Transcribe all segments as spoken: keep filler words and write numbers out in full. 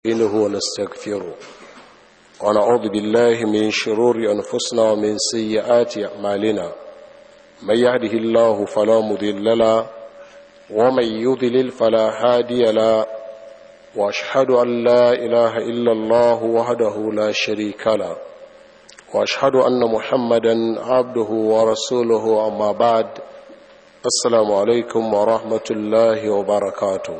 إنه ونستغفره ونعوذ بالله من شرور أنفسنا ومن سيئات أعمالنا من يهده الله فلا مضل له ومن يضلل فلا هادي له وأشهد أن لا إله إلا الله وحده لا شريك له وأشهد أن محمدا عبده ورسوله أما بعد السلام عليكم ورحمة الله وبركاته.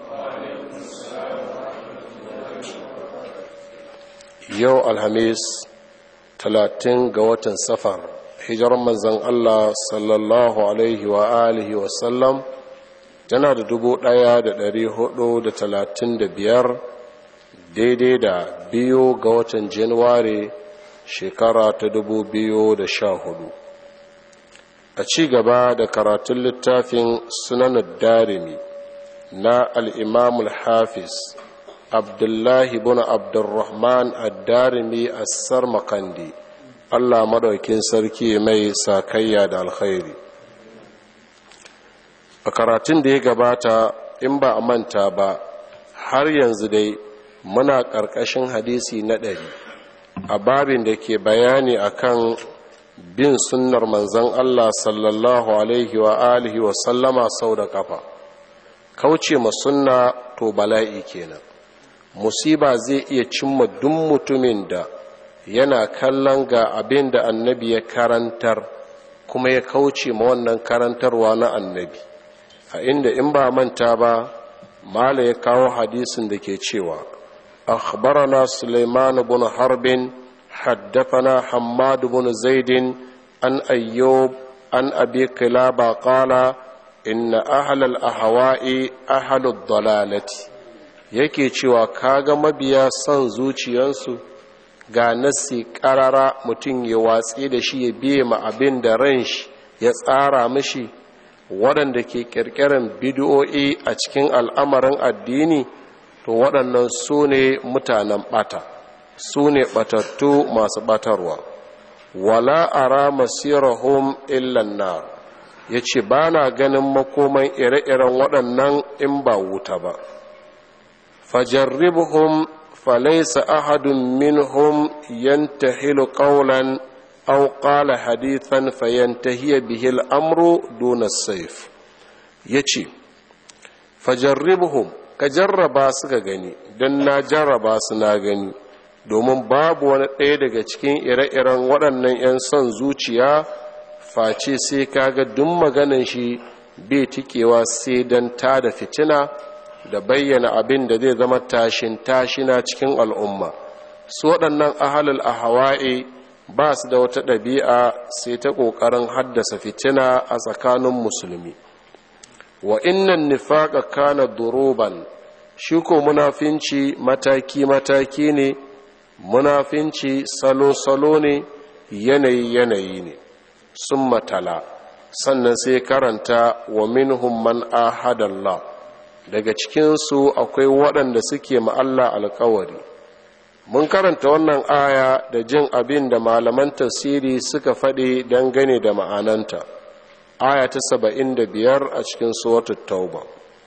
yau alhamis talatin ga watan safar hijirar manzon Allah sallallahu alaihi wa alihi wa sallam tana da dubu ɗaya da ɗari hudu da talatin da biyar daidai da biyu ga watan januwari shekara ta dubu biyu da sha hudu. A ci gaba da karatun littafin sunanar darimi na al'imamul hafiz abdullahi bin abdurrahman ad-darimi as-sarmaqandi Allah madaukin sarki mai sakayya da alkhairi. A karatun da ya gabata in ba a manta ba har yanzu dai muna ƙarƙashin hadisi na ɗari a babin da ke bayani akan bin sunnar manzon Allah sallallahu alaihi wa alihi wa sallama sau da kafa. Kauce ma sunna to bala'i kenan. Musiba zai iya cimma duk mutumin da yana kallon ga abin da annabi ya karantar kuma ya kauce ma wannan karantarwa na annabi, a inda in ba manta ba mala ya kawo hadisin da ke cewa akhbarana Sulaiman ibn Harbin haddathana Hammad ibn Zaid an Ayyub an Abi Qilaba qala inna ahlal ahwa'i ahlud dalalati, yake cewa kaga mabiya son zuciyansu ga nasi karara mutum ya watsi da shi ya biye ma abin da ran shi ya tsara mishi, waɗanda ke ƙirƙirar bid'o'i a cikin al'amarin addini, to waɗannan su ne mutanen ɓata, su ne ɓatattu masu ɓatarwa. Wala ara masirahum illan nar, ya ce ba na ganin makoman ire-iren waɗannan in ba wuta ba. فجربهم فليس أحد منهم ينتهل قولا أو قال حديثا فينتهي به الأمر دون السيف. يجي فجربهم كجربا suka gani dan na jarraba su na gani, domin babu wani ɗaya daga cikin ire-iren waɗannan 'yan son zuciya face sai kaga duk maganan shi bai tikewa sai dan ta da fitina da bayyana abin da zai zama tashin tashina cikin al'umma. Su waɗannan ahalul ahwa'i ba su da wata ɗabi'a sai ta ƙoƙarin haddasa fitina a tsakanin musulmi. Wa innan nifaqa kana duruban, shi ko munafinci mataki-mataki ne, munafinci salo-salo ne, yanayi-yanayi ne. Sun matala sannan sai karanta wa minhum man ahadallah, daga cikinsu akwai waɗanda suke ma'alla alkawari. Mun karanta wannan aya da jin abin da malaman tafsiri suka faɗi dangane da ma'ananta, aya ta saba'in da biyar a cikin suratul tauba.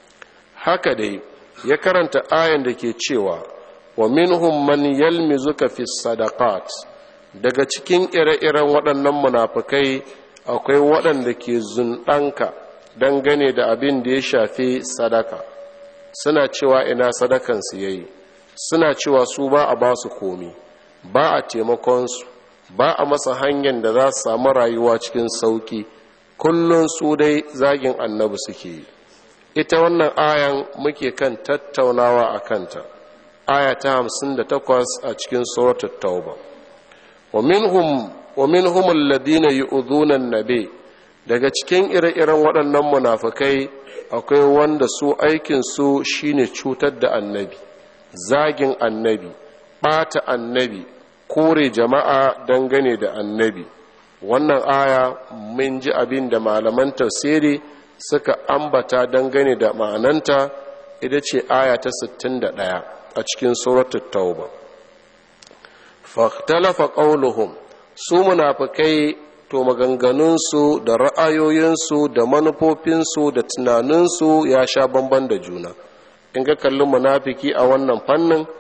Haka dai ya karanta ayan da ke cewa wa minhum man yalmizuka fi sadaqat, daga cikin ire-iren waɗannan munafukai akwai waɗanda ke zunɗanka dangane da abin da ya shafi sadaka, suna cewa ina sadakansu ya yi, suna cewa su ba a ba su komi, ba a taimakonsu, ba a masa hanyar da za su samu rayuwa cikin sauki, kullum su dai zagin annabi suke yi. Ita wannan ayan muke kan tattaunawa a kanta, aya ta hamsin da takwas a cikin suratul tauba. wa minhum wa minhum alladhina yu'dhuna an-nabi, daga cikin ire-iren waɗannan munafukai akwai wanda su aikinsu shine cutar da annabi, zagin annabi, ɓata annabi, kore jama'a dangane da annabi. Wannan aya mun ji abin da malaman tafsiri suka ambata dangane da ma'ananta, ita ce aya ta sittin da ɗaya a cikin suratul tauba. Fahtalafa qauluhum, su munafukai to maganganunsu da ra'ayoyinsu da manufofinsu da tunaninsu ya sha bamban da juna. In ga kallon munafiki a wannan fannin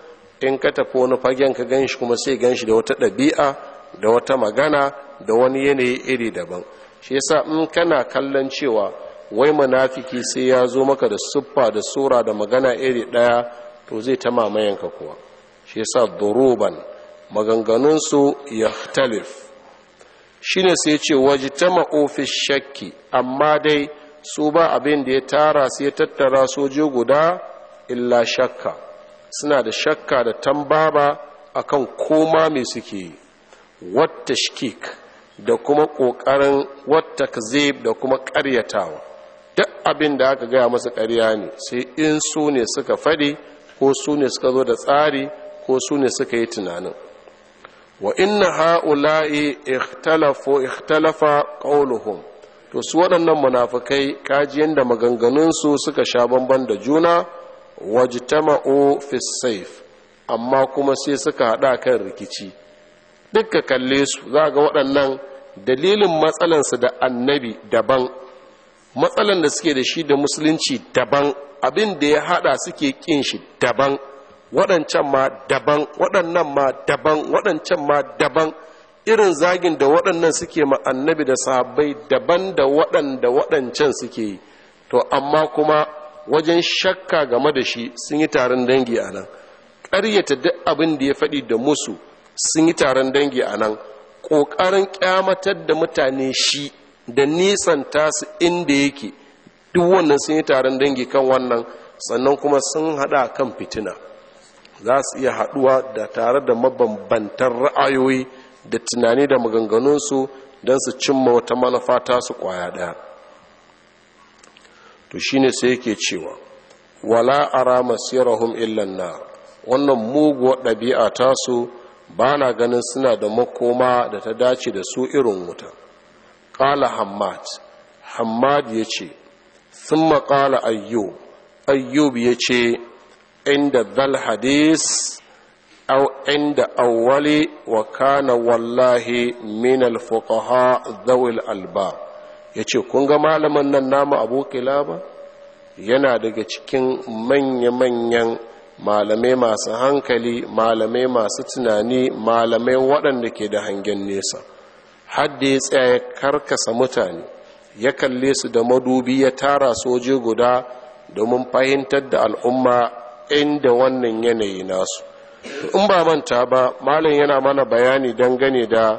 in ka tafi wani fagen ka gan shi kuma sai gan shi da wata ɗabi'a da wata magana da wani yanayi iri daban. Shi yasa in kana kallon cewa wai munafiki sai ya zo maka da siffa da sura da magana iri ɗaya, to zai ta mamayenka kuwa. Shi yasa duruban maganganunsu yahtalif. Shine sai ce wajtama'u fi shakki, amma dai su ba abin da ya tara sai ya tattara soje guda illa shakka. Suna da shakka da tambaba akan koma me suke yi, wata shikik da kuma ƙoƙarin wata kazib da kuma ƙaryatawa. Duk abin da aka gaya masa ƙarya ne, sai in su ne suka faɗi ko su ne suka zo da tsari ko su ne suka yi tunanin. Wa inna ha'ula'i ikhtalafu ikhtalafa qawluhum, to su waɗannan munafikai kaji yanda maganganunsu suka sha bamban da juna. Wajtama'u fi sayf, amma kuma sai suka hada kan rikici. Dukka kalle su za ga waɗannan dalilin matsalansu da annabi daban, matsalan da suke da shi da musulunci daban, abin da ya hada suke kin shi daban, waɗancan ma daban, waɗannan ma daban, waɗancan ma daban. Irin zagin da waɗannan suke ma annabi da sahabbai daban da waɗanda waɗancan suke yi. To amma kuma wajen shakka game da shi sun yi taron dangi a nan, ƙaryata duk abin da ya faɗi da musu sun yi taron dangi a nan, ƙoƙarin ƙyamatar da mutane shi da nisanta su inda yake, duk wannan sun yi taron dangi kan wannan. Sannan kuma sun haɗa kan fitina, za su iya haɗuwa da tare da mabambantan ra'ayoyi da tunani da maganganunsu don su cimma wata manufa ta su ƙwaya ɗaya. To shine sai yake cewa wala ara masirahum illa nar, wannan muguwar ɗabi'a tasu ba na ganin suna da makoma da ta dace da su irin wuta. Ƙala Hammad, Hammad ya ce, sun maƙala Ayyub, Ayyub ya ce, inda zal hadis au inda awwali wa kana wallahi min al-fuqaha dhawil alba. Ya ce, kun ga malamin nan namu Abu Kilaba yana daga cikin manya-manyan malamai masu hankali, malamai masu tunani, malamai waɗanda ke da hangen nesa. Hadda ya tsaya ya karkasa mutane, ya kalle su da madubi, ya tara soje guda domin fahimtar da al'umma inda wannan yanayi nasu. In ba manta ba, malam yana mana bayani dangane da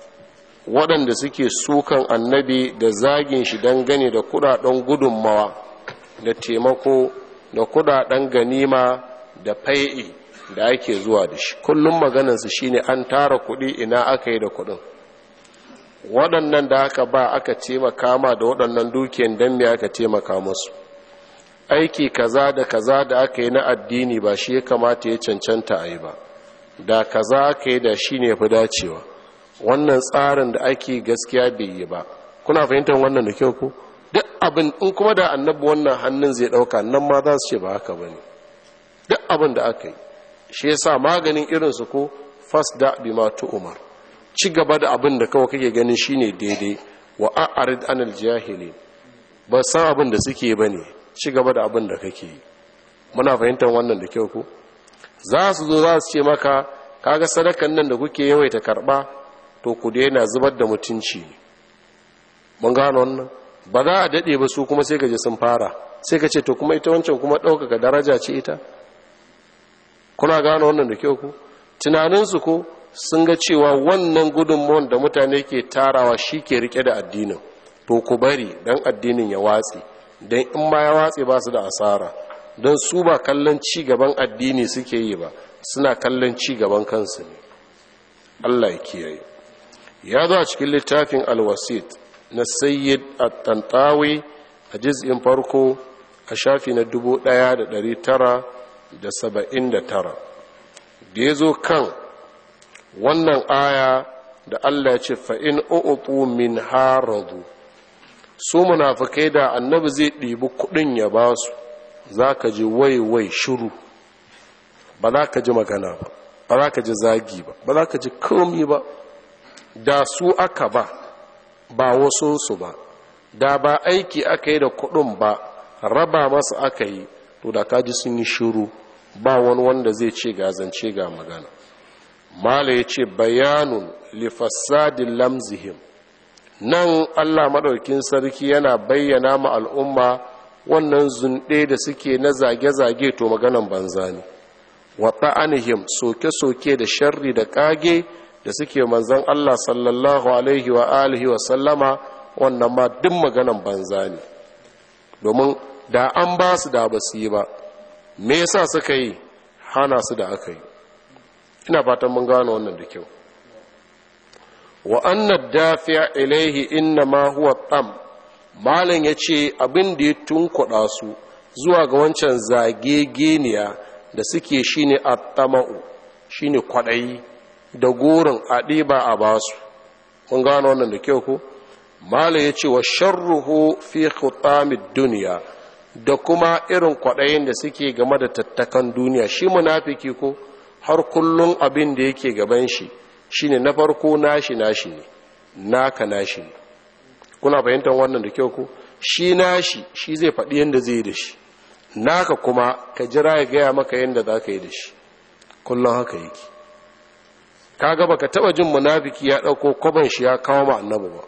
waɗanda suke sukan annabi da zagin shi dangane da kudaden gudunmawa da taimako da kudaden ganima da fai'i da ake zuwa da shi. Kullum maganarsu shine an tara kuɗi, ina aka yi da kuɗin. Waɗannan da aka ba aka taimaka ma da waɗannan dukiyan don me aka taimaka musu. Aiki kaza da kaza da aka yi na addini ba shi ya kamata ya cancanta a yi ba, da kaza aka yi da shi ne fi dacewa. Wannan tsarin da ake gaskiya bai yi ba. Kuna fahimtar wannan da kyau ku? Duk abin in kuma da annabi wannan hannun zai ɗauka, nan ma za su ce ba haka ba ne. Duk abin da aka yi shi yasa maganin irinsu ko fasda bima tu'mar, ci gaba da abin da kawai kake ganin shine daidai, wa a'rid anil jahili, ba san abin da suke bane, ci gaba da abin da kake yi. Muna fahimtar wannan da kyau ko? Za su zo za su ce maka, kaga sadakan nan da kuke yawaita karba, to ku daina zubar da mutunci. Mun gano wannan? Ba za a dade ba su kuma sai ka je sun fara, sai ka ce to kuma ita wancan kuma ɗaukaka daraja ce ita. Kuna gano wannan da kyau ko? Tunaninsu ko sun ga cewa wannan gudunmuwan da mutane ke tarawa shi ke rike da addinin, to ku bari don addinin ya watsi, don in ma ya watsi ba su da asara, don su ba kallon ci gaban addini suke yi ba, suna kallon ci gaban kansu ne. Allah ya kiyaye. Ya zo a cikin littafin alwasit na sayyid at-tantawi a juz'in farko a shafi na dubu ɗaya da ɗari tara da saba'in da tara, da ya zo kan wannan aya da Allah ya ce fa'in u'utu min haradu, su munafikai da annabi zai ɗibi kuɗin ya ba su, za ka ji wai-wai shiru, ba za ka ji magana ba, ba za ka ji zagi ba, ba za ka ji komi ba. Da su aka ba, ba wasunsu ba, da ba aiki aka yi da kuɗin ba, raba masu aka yi, to da ka ji sun yi shiru, ba wani wanda zai ce ga zance ga magana. Mala ya ce bayanun lifasadin lamzihim, nan Allah maɗaukin sarki yana bayyana ma al'umma wannan zunɗe da suke na zage-zage to maganan banza ne, wa ta'anihim soke-soke da sharri da ƙage da suke manzan Allah sallallahu alaihi wa alihi wa sallama, wannan ma duk maganan banza ne, domin da an ba su da ba su yi ba. Me yasa suka yi? Hana su da aka yi. Ina fatan mun gano wannan da kyau. Wa annad dafi'a ilaihi inna ma huwa tam, malam yace abin da ya tunkuɗa su zuwa ga wancan zagegeniya da suke shine at-tama'u, shine kwadayi da gorin a ɗiba a basu. Mun gano wannan da kyau ko? Malam yace wa sharruhu fi khutamid dunya, da kuma irin kwadayin da suke game da tattakan duniya. Shi munafiki ko har kullun abin da yake gaban shi shine na farko nashi nashi ne, naka nashi ne. Kuna fahimtar wannan da kyau ko? Shi nashi shi zai faɗi yadda zai yi da shi, naka kuma ka jira ya gaya maka yadda za ka yi da shi. Kullum haka yake. Kaga baka taba jin munafiki ya ɗauko kwaban shi ya kawo ma annabi ba,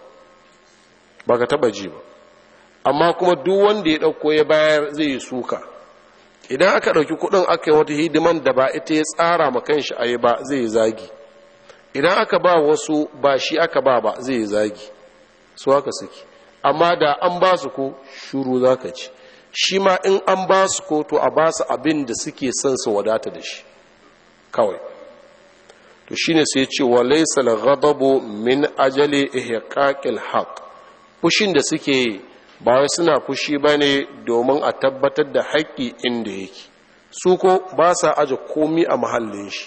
baka taba ji ba. Amma kuma duk wanda ya ɗauko ya bayar zai yi suka. Idan aka ɗauki kuɗin aka yi wata hidiman da ba ita ya tsara ma kanshi a yi ba, zai yi zagi. Idan aka ba wasu ba shi aka ba ba, zai yi zagi. Su haka suke. Amma da an ba su ko shuru za ka ci. Shi ma in an ba su ko to a ba su abin da suke son su wadata da shi kawai. To shi ne sai ce wa laysa al-ghadabu min ajali ihqaqil haqq, fushin da suke yi ba wai suna fushi bane domin a tabbatar da haƙƙi inda yake. Su ko ba sa aje komi a mahallin shi,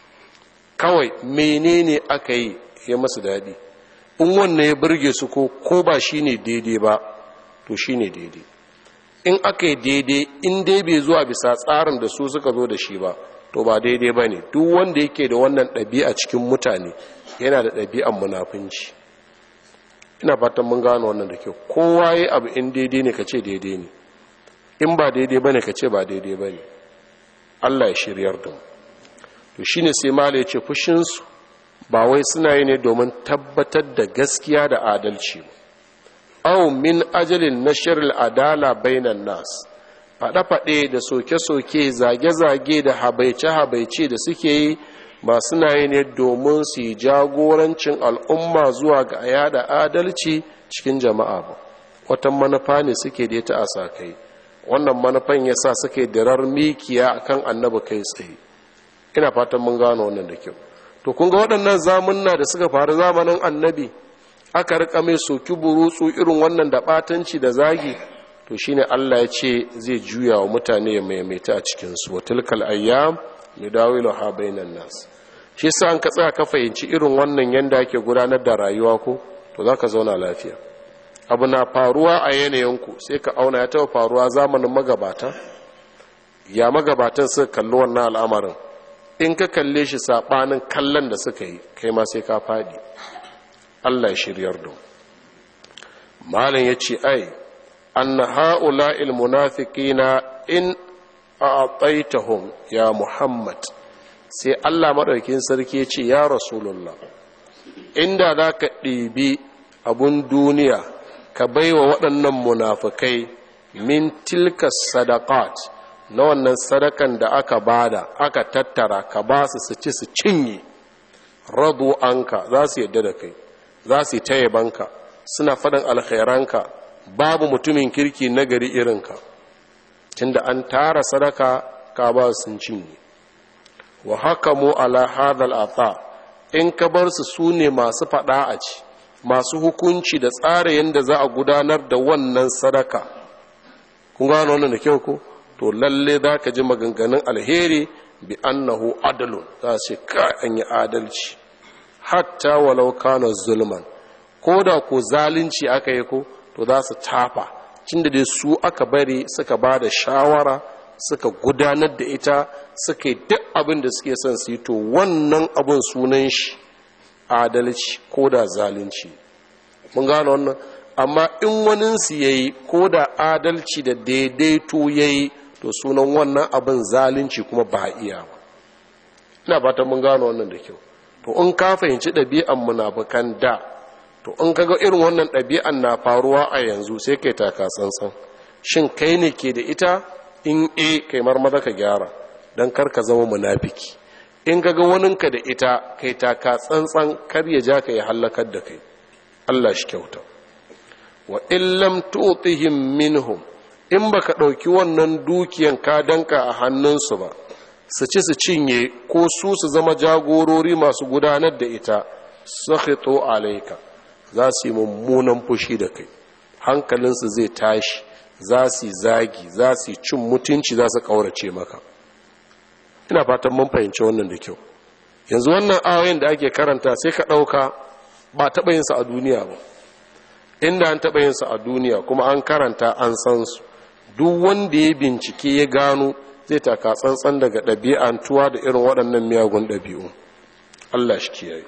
kawai menene aka yi ya masu daɗi. In wannan ya burge su ko ko ba shine daidai ba to shine daidai. In aka yi daidai, in dai bai zuwa bisa tsarin da su suka zo da shi ba to ba daidai ba ne. Duk wanda yake da wannan ɗabi'a cikin mutane yana da ɗabi'an munafunci. Ina fatan mun gano wannan da kyau. Kowa yi abu in daidai ne ka ce daidai ne, in ba daidai ba ne ka ce ba daidai ba ne. Allah ya shiryar da mu. To shi ne sai mala ya ce fushinsu ba wai suna yi ne domin tabbatar da gaskiya da adalci ba. Au min ajalin nashr al-adala bainan nas, faɗe-faɗe da soke-soke, zage-zage da habaice-habaice da suke yi ba suna yi ne domin su yi jagorancin al'umma zuwa ga yada adalci cikin jama'a ba. Wata manufa ne suke da ta a sakai. Wannan manufan ya sa suke dirar mikiya akan annabi kai tsaye. Ina fatan mun gano wannan da kyau. To kun ga waɗannan zamunna da suka faru zamanin annabi, aka rika mai soki burutsu irin wannan da batanci da zagi, to shine Allah ya ce zai juya wa mutane ya maimaita a cikin su. Wa tilkal ayyam nudawiluha bainan nas. Shi yasa an ka tsaya ka fahimci irin wannan yanda ake gudanar da rayuwa ko, to zaka zauna lafiya. Abu na faruwa a yanayin ku sai ka auna ya taba faruwa zamanin magabata, ya magabatan suka kalli wannan al'amarin. In ka kalle shi sabanin kallon da suka yi, kai ma sai ka fadi. Allah ya shiryar da malam ya ce ai anna ha'ula'il munafiqina in a'taitahum ya Muhammad, sai Allah madaukakin sarki ya ce ya Rasulullah, inda zaka ɗibi abun duniya ka baiwa waɗannan munafikai min tilka sadaqat, na wannan sadakan da aka bada aka tattara ka ba su su ci su cinye, radu anka, za su yadda da kai, za su yi ta yabanka, suna faɗin alkhairanka, babu mutumin kirki nagari irinka. Tunda an tara sadaka ka ba sun cinye. Wa haka mu ala hadal ata, in ka bar su su ne masu faɗa a ci, masu hukunci da tsara yadda za a gudanar da wannan sadaka. Kun gano wannan da kyau ko? To lalle za ka ji maganganun alheri bi annahu adalun, za su ce ka an yi adalci. Hatta walau kana zulman, ko da ko zalunci aka yi ko, to za su tafa, cinda dai su aka bari suka ba da shawara, suka gudanar da ita, suka yi duk abin da suke son su yi, to wannan abin sunan shi adalci ko da zalunci. Mun gano wannan. Amma in waninsu ya yi ko da adalci da daidaito ya yi, to sunan wannan abin zalunci kuma ba iya ba. Ina fatan mun gano wannan da kyau. To in ka fahimci ɗabi'an munafikan da, to in kaga irin wannan ɗabi'an na faruwa a yanzu sai kai taka tsantsan. Shin kai ne ke da ita? In e kai marmaza ka gyara dan kar ka zama munafiki. In kaga waninka da ita kai taka tsantsan kar ya ja ka ya halakar da kai. Allah shi kyauta. Wa illam tu'tihim minhum, in baka ɗauki wannan dukiyan ka danka a hannunsu ba, su ci su cinye ko su su zama jagorori masu gudanar da ita, sakhitu alayka, za su yi mummunan fushi da kai, hankalinsu zai tashi, za su yi zagi, za su yi cin mutunci, za su ƙaurace maka. Ina fatan mun fahimci wannan da kyau. Yanzu wannan ayoyin da ake karanta sai ka ɗauka ba taɓa yinsa a duniya ba. Inda an taɓa yinsa a duniya kuma an karanta an san su, duk wanda ya bincike ya gano zai taka tsantsan daga ɗabi'antuwa da irin waɗannan miyagun ɗabi'u. Allah shi kiyaye.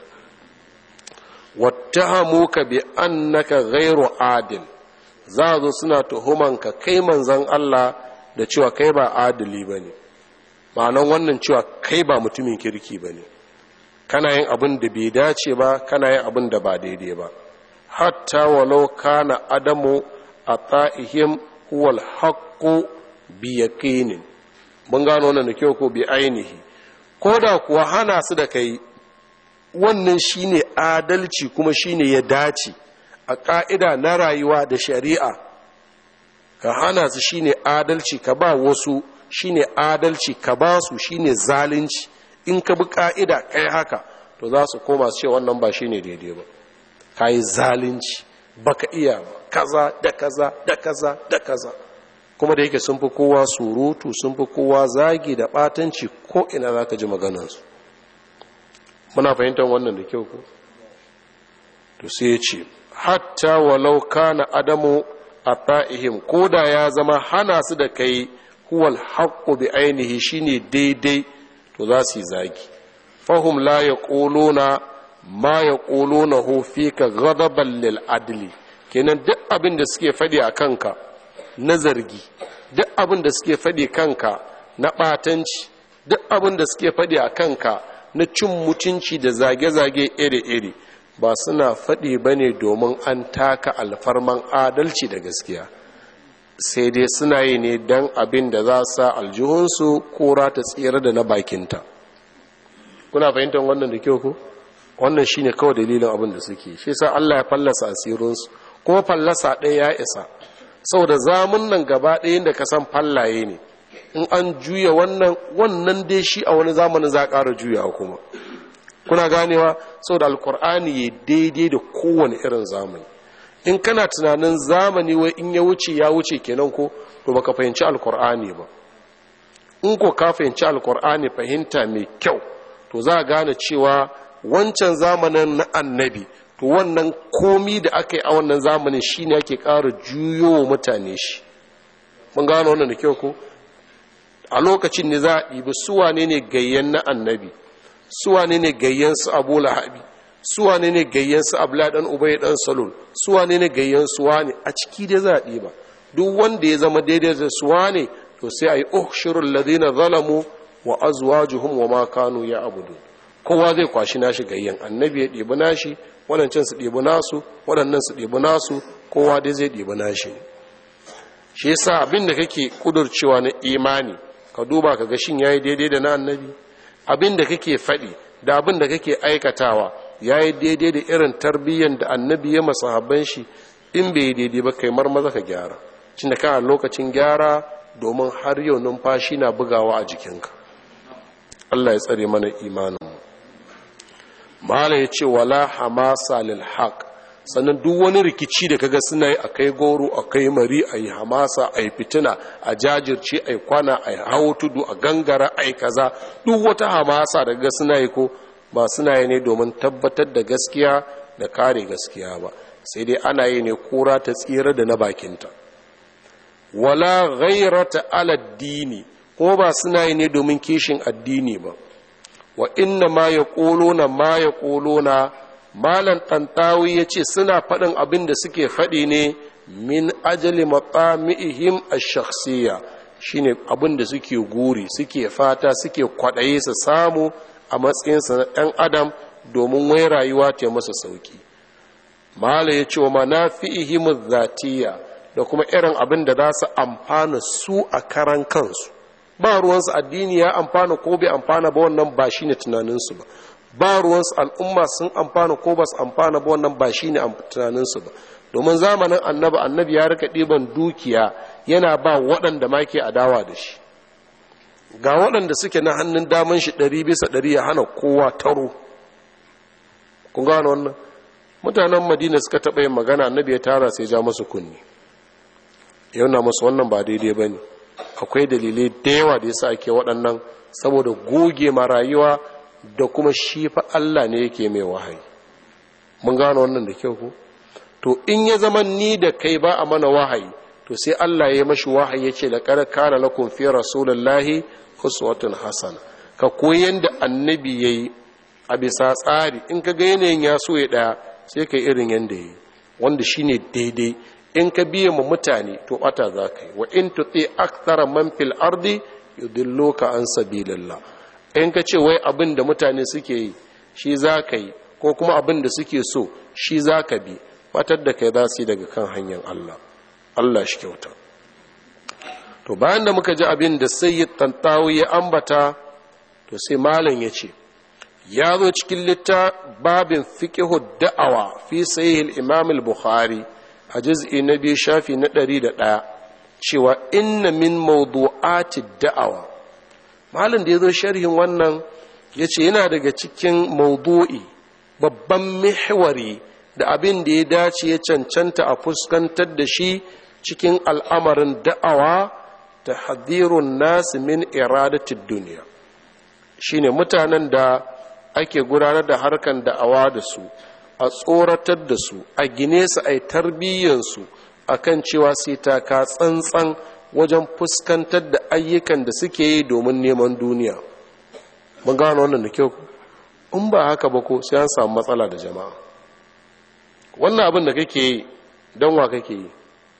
Wattahamuka bi annaka ghairu adil, za zo suna tuhumanka kai manzon Allah da cewa kai ba adili bane. Ma'anan wannan cewa kai ba mutumin kirki bane. Kana yin abin da bai dace ba, kana yin abin da ba daidai ba. Hatta walau kana adamu ata'ihim huwal haqqu bi yaqinin. Mun gano wannan da kyau ko bi ainihi. Ko da kuwa hana su da kai, wannan shine adalci kuma shine ya dace a ƙa'ida na rayuwa da shari'a. Ka hana su shine adalci, ka ba wasu shine adalci, ka ba su shine zalunci. In ka bi ƙa'ida kai haka, to za su koma su ce wannan ba shine daidai ba. Ka yi zalunci, baka iya ba, kaza da kaza da kaza da kaza. Kuma da yake sun fi kowa surutu, sun fi kowa zagi da ɓatanci, ko ina za ka ji maganansu. Muna fahimtar wannan da kyau ko? To sai ya ce, hatta walau kana adamu a ta'ihim, ko da ya zama hana su da kai huwal haƙƙo bi ainihi shine daidai, to za su yi zagi. Fahum la ya ƙolona ma ya ƙolona hofi ka gadaban lil adli. Kenan duk abin da suke faɗi a kanka na zargi, duk abin da suke faɗi kanka na ɓatanci, duk abin da suke faɗi a kanka na cin mutunci da zage-zage iri-iri, ba suna faɗi ba ne domin an taka alfarman adalci da gaskiya, sai dai suna yi ne don abin da za sa aljihunsu kora ta tsira da na bakinta. Kuna fahimtar wannan da kyau ku? Wannan shi ne kawai dalilin abin da suke. Shi sa Allah ya fallasa asirinsu, kuma fallasa ɗaya ya isa. Saboda zamun nan gaba ɗayan da ka san fallaye ne, in an juya wannan wannan dai shi a wani zamanin za a ƙara juyawa kuma. Kuna ganewa? Saboda alkur'ani ya daidai da kowane irin zamani. In kana tunanin zamani wai in ya wuce ya wuce kenan ko, to baka fahimci alkur'ani ba. In ko ka fahimci alkur'ani fahimta mai kyau, to za a gane cewa wancan zamanin na annabi, to wannan komi da aka yi a wannan zamanin shi ne ake ƙara juyo mutane shi. Mun gano wannan da kyau ko? A lokacin ne za a ɗibi suwane ne gayyan na annabi, suwane ne gayyan su abu lahabi, suwane ne gayyan su abla ɗan ubai ɗan salul, suwane ne gayyan suwane, a ciki dai za a ɗiba. Duk wanda ya zama daidai da suwane, to sai a yi uhshirul ladina zalamu wa azwajuhum wa ma kanu ya abudu. Kowa zai kwashi nashi gayyan, annabi ya ɗibi nashi, waɗancan su ɗibi nasu, waɗannan su ɗibi nasu, kowa dai zai ɗibi nashi. Shi yasa abin da kake kudurcewa na imani, ka duba ka ga shin yayi daidai da na annabi. Abin da kake faɗi da abin da kake aikatawa yayi daidai da irin tarbiyyar da annabi ya masa habban shi. In bai yi daidai ba kai marmaza ka gyara, cinda kana lokacin gyara, domin har yau numfashi na bugawa a jikinka. Allah ya tsare mana imanin mu. Mala ya ce wala hamasa lil haq, sannan duk wani rikici da kaga suna yi akai goro akai mari ayi hamasa ayi fitina a jajirce ayi kwana ayi hawo tudu a gangara ayi kaza, duk wata hamasa da kaga suna yi ko ba suna yi ne domin tabbatar da gaskiya da kare gaskiya ba, sai dai ana yi ne kura ta tsira da na bakinta. Wala ghayrata ala dini, ko ba suna yi ne domin kishin addini ba. Wa inna ma yaquluna ma yaquluna, malan tantawi yace suna faɗin abin da suke faɗi ne min ajali maqamihim ash-shakhsiyya, shine abin da suke guri suke fata suke kwaɗaye su samu a matsayinsa na ɗan adam domin wai rayuwa ta masa sauki. Mala ya ce wa manafi'ihim zatiya da kuma irin abin da za su amfana su a karan kansu. Ba ruwansu addini ya amfana ko bai amfana ba, wannan ba shine tunaninsu ba. Ba ruwansu al'umma sun amfana ko ba su amfana ba, wannan ba shine tunaninsu ba. Domin zamanin annabi annabi ya rika ɗiban dukiya yana ba waɗanda ma ke adawa da shi. Ga waɗanda suke na hannun daman shi ɗari bisa ɗari ya hana kowa taro. Kun gano wannan? Mutanen Madina suka taɓa yin magana, annabi ya tara sai ja masu kunni. Yau na masu wannan ba daidai ba ne. Akwai dalilai da yawa da yasa ake waɗannan, saboda goge ma rayuwa da kuma shi fa Allah ne yake mai wahayi. Mun gano wannan da kyau ko? To in ya zama ni da kai ba a mana wahayi, to sai Allah ya mashi wahayi ya ce laqad kana lakum fi rasulillahi uswatun hasana. Ka koyan da annabi yayi a bisa tsari, in ka ga yanayin ya so ya daya sai kai irin yanda yayi, wanda shine daidai. In ka biye mu mutane to bata za ka yi. Wa in tuti akthara man fil ardi yudilluka an sabilillah. In ka ce wai abin da mutane suke yi shi za ka yi, ko kuma abin da suke so shi za ka bi, batar da kai za su yi daga kan hanyar Allah. Allah shi kyauta. To bayan da muka ji abin da Sayyid Tantawi ya ambata, to sai malam ya ce ya zo cikin litta babin fiqhu da'awa fi sahih al-Imam al-Bukhari a juz'i na biyu shafi na ɗari da ɗaya, cewa inna min mawdu'ati da'awa. Malam da ya zo sharhin wannan ya ce yana daga cikin mawdu'i, babban mihwari da abin da ya dace ya cancanta a fuskantar da shi cikin al'amarin da'awa, ta hadirun nasu min iradatid duniya. Shi ne mutanen da ake gudanar da harkan da'awa da su, a tsoratar da su, a gine su, a yi tarbiyyansu a kan cewa sai ta ka tsantsan wajen fuskantar da ayyukan da suke yi domin neman duniya. Mun gano wannan da kyau? In ba haka ba ko sai an samu matsala da jama'a. Wannan abin da kake yi don wa kake yi?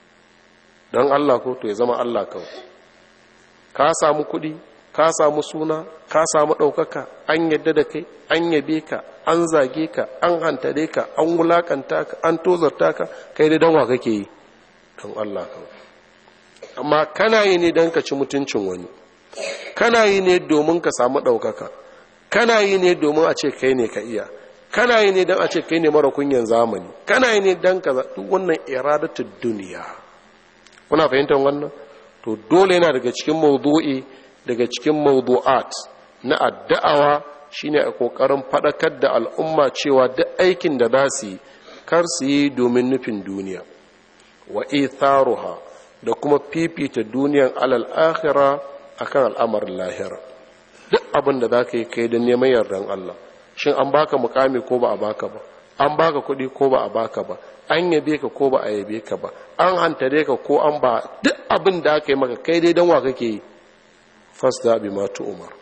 Don Allah ko? To ya zama Allah kawai. Ka samu kuɗi, ka samu suna, ka samu ɗaukaka, an yadda da kai, an yabe ka, an zage ka, an hantare ka, an wulakanta ka, an tozarta ka, kai da don wa kake yi? Don Allah kawai. Amma kana yi ne don ka ci mutuncin wani, kana yi ne domin ka samu ɗaukaka, kana yi ne domin a ce kai ne ka iya, kana yi ne don a ce kai ne mara kunyan zamani, kana yi ne don ka duk wannan iradatu duniya. Kuna fahimtar wannan? To dole yana daga cikin mawdu'i, daga cikin mawdu'at na addu'awa shine a kokarin fadakar da al'umma cewa duk aikin da za su yi kar su yi domin nufin duniya, wa itharuha da kuma fifita duniyan alal akhira akan al'amarin lahira. Duk abin da zaka yi kai da neman yardan Allah. Shin an baka mukami ko ba a baka ba? An baka kuɗi ko ba a baka ba? An yabe ka ko ba a yabe ka ba? An hantare ka ko an ba? Duk abin da aka yi maka kai dai dan wa kake yi? Fasda bima tu'mar.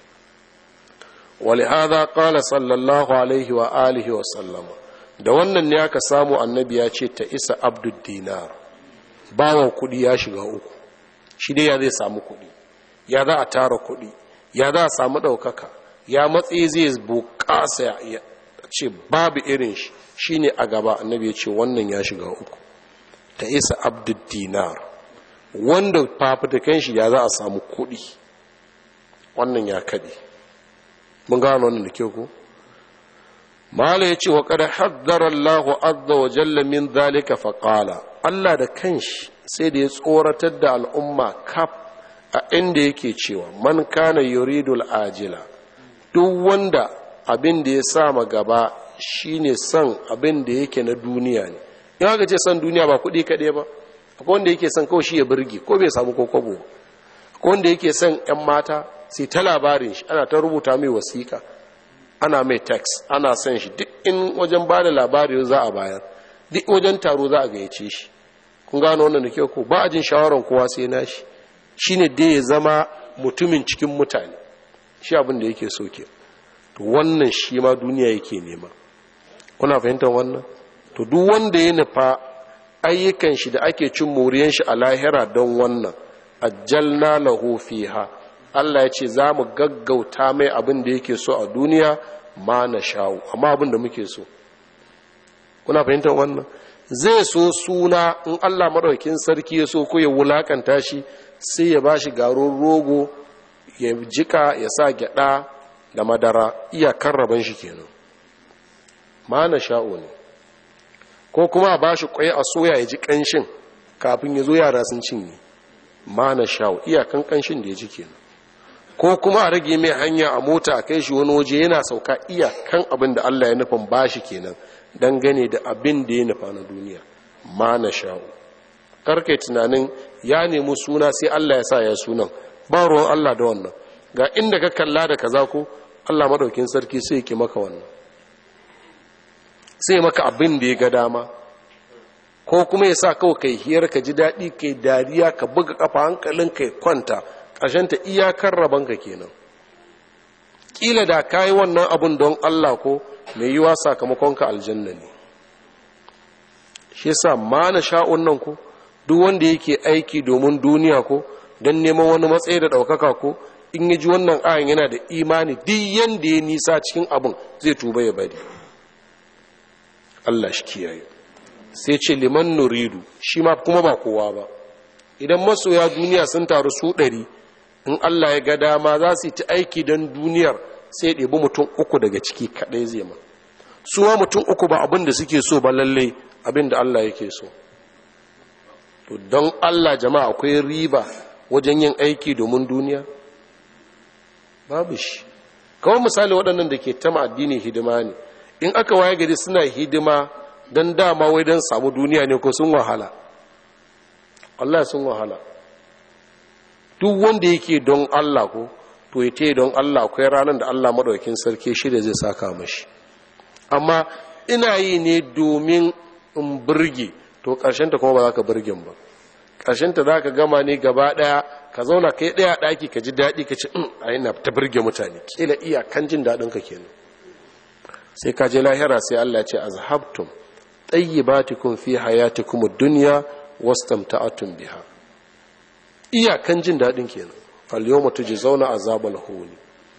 ولهذا قال صلى الله عليه وآله وسلم, da wannan ne aka samu annabi ya ce ta isa abdul dinar, bawan kudi ya shiga uku. Shi dai ya zai samu kudi, ya za a tara kudi, ya za a samu ɗaukaka, ya matsayi zai bukasa ya ce babu irin shi, shi ne a gaba. Annabi ya ce wannan ya shiga uku. Ta isa abdul dinar, wanda fafutukan shi ya za a samu kudi, wannan ya kaɗe. Mun gano wannan da ke ku? Mala ya ce wa kada haddara Allah azza wa jalla min zalika fa qala, Allah da kanshi sai da ya tsoratar da al'umma kaf a inda yake cewa man kana yuridul ajila, duk wanda abin da ya sa ma gaba shine son abin da yake na duniya ne. In haka ce son duniya ba kuɗi kaɗai ba, akwai wanda yake son kawai shi ya burge ko bai samu ko kwabo, akwai wanda yake son 'yan mata sai ta labarin shi, ana ta rubuta mai wasiƙa, ana mai text, ana son shi, duk in wajen ba da labari za a bayar, duk wajen taro za a gayyace shi. Kun gano wannan da kyau ko? Ba a jin shawaran kowa sai na shi, shi ne dai ya zama mutumin cikin mutane, shi abin da yake so ke. To wannan shi ma duniya yake nema. Kuna fahimtar wannan? To duk wanda ya nufa ayyukan shi da ake cin moriyan shi a lahira don wannan, ajjalna lahu fiha Allah ya ce za mu gaggauta mai abin da yake so a duniya ma na sha'u amma abin da muke so. Kuna fahimtar wannan? Zai so suna in Allah maɗaukin sarki ya so ko ya wulakanta shi sai ya ba shi garin rogo ya jika ya sa gyada da madara iyakar rabon shi kenan. Ma na sha'u ne. Ko kuma a ba shi kwai a soya ya ji ƙanshin kafin ya zo yara sun cinye. Ma na sha'u iyakan ƙanshin da ya ji kenan. Ko kuma a rage mai hanya a mota a kai shi wani waje yana sauka iyakan abin da Allah ya nufin ba shi kenan dangane da abin da ya nufa na duniya. Ma na sha'u. Karkai tunanin ya nemi suna sai Allah ya sa ya sunan, ba ruwan Allah da wannan. Ga inda ka kalla da kaza ko Allah madaukin sarki sai yake maka wannan, sai maka abin da ya ga dama. Ko kuma ya sa kawai kai hiyar ka ji daɗi kai dariya ka buga kafa hankalin kai kwanta ƙarshenta iyakar rabanka kenan. Ƙila da ka yi wannan abin don Allah ko mai yiwa sakamakonka aljanna ne. Shi yasa ma na sha'un nan ko duk wanda yake aiki domin duniya ko don neman wani matsayi da ɗaukaka ko in ya ji wannan ayin yana da imani duk yanda ya nisa cikin abin zai tuba ya bari. Allah shi kiyaye. Sai ce liman nuridu shi ma kuma ba kowa ba. Idan masoya duniya sun taru su ɗari in Allah ya ga dama za su yi ta aiki don duniyar sai ya ɗebi mutum uku daga ciki kaɗai zai ma. Suwa mutum uku ba abin da suke so ba lallai abin da Allah yake so. To don Allah jama'a akwai riba wajen yin aiki domin duniya? Babu shi. Kawai misali waɗannan da ke tama addini hidima ne. In aka waye gari suna hidima don dama wai don samu duniya ne ko sun wahala. Allah sun wahala. Duk wanda yake don Allah ko to ya te don Allah akwai ranar da Allah maɗaukin sarki shi da zai saka mashi. Amma ina yi ne domin in burge to ƙarshenta kuma ba za ka burgen ba. Ƙarshenta za ka gama ne gaba ɗaya ka zauna kai ɗaya ɗaki ka ji daɗi ka ce a yana ta burge mutane ƙila iya kan jin daɗinka kenan. Sai ka je lahira sai Allah ya ce azhabtum tayyibatikum fi hayatikum ad-dunya wastamta'atum biha. Iyakan jin daɗin kenan. Fal yawma tujzauna azabal huni.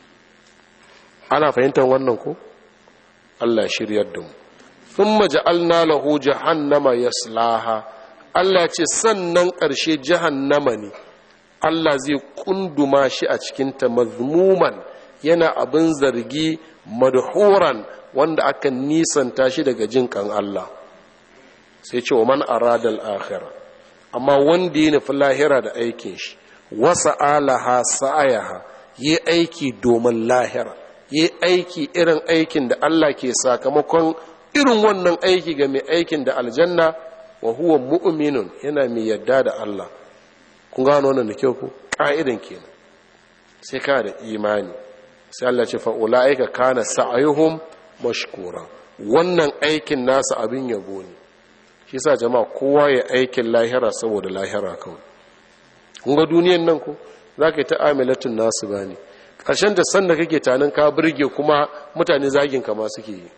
Ana fahimtar wannan ko? Allah shiryar da mu. Thumma ja'alna lahu jahannama yaslaha. Allah ya ce sannan ƙarshe jahannama ne. Allah zai kunduma shi a cikin ta mazmuman yana abin zargi madhuran wanda aka nisanta shi daga jin kan Allah. Sai ce wa man arada al-akhirah amma wanda ya nufi lahira da aikin shi wasa alaha sa'ayaha yi aiki domin lahira yi aiki irin aikin da Allah ke sakamakon irin wannan aiki ga mai aikin da aljanna wa huwa mu'minun yana mai yadda da Allah. Kun gano wannan da kyau ku ka'idan kenan sai ka da imani sai Allah ce fa ulaika kana sa'ayuhum mashkura wannan aikin nasa abin yabo ne. Shi sa jama'a kowa ya aikin lahira saboda lahira kawai. Kun ga duniyan nan ko za ka yi ta amilatun nasu ba ne ƙarshen da sanda kake tanin ka birge kuma mutane zagin ka ma suke yi.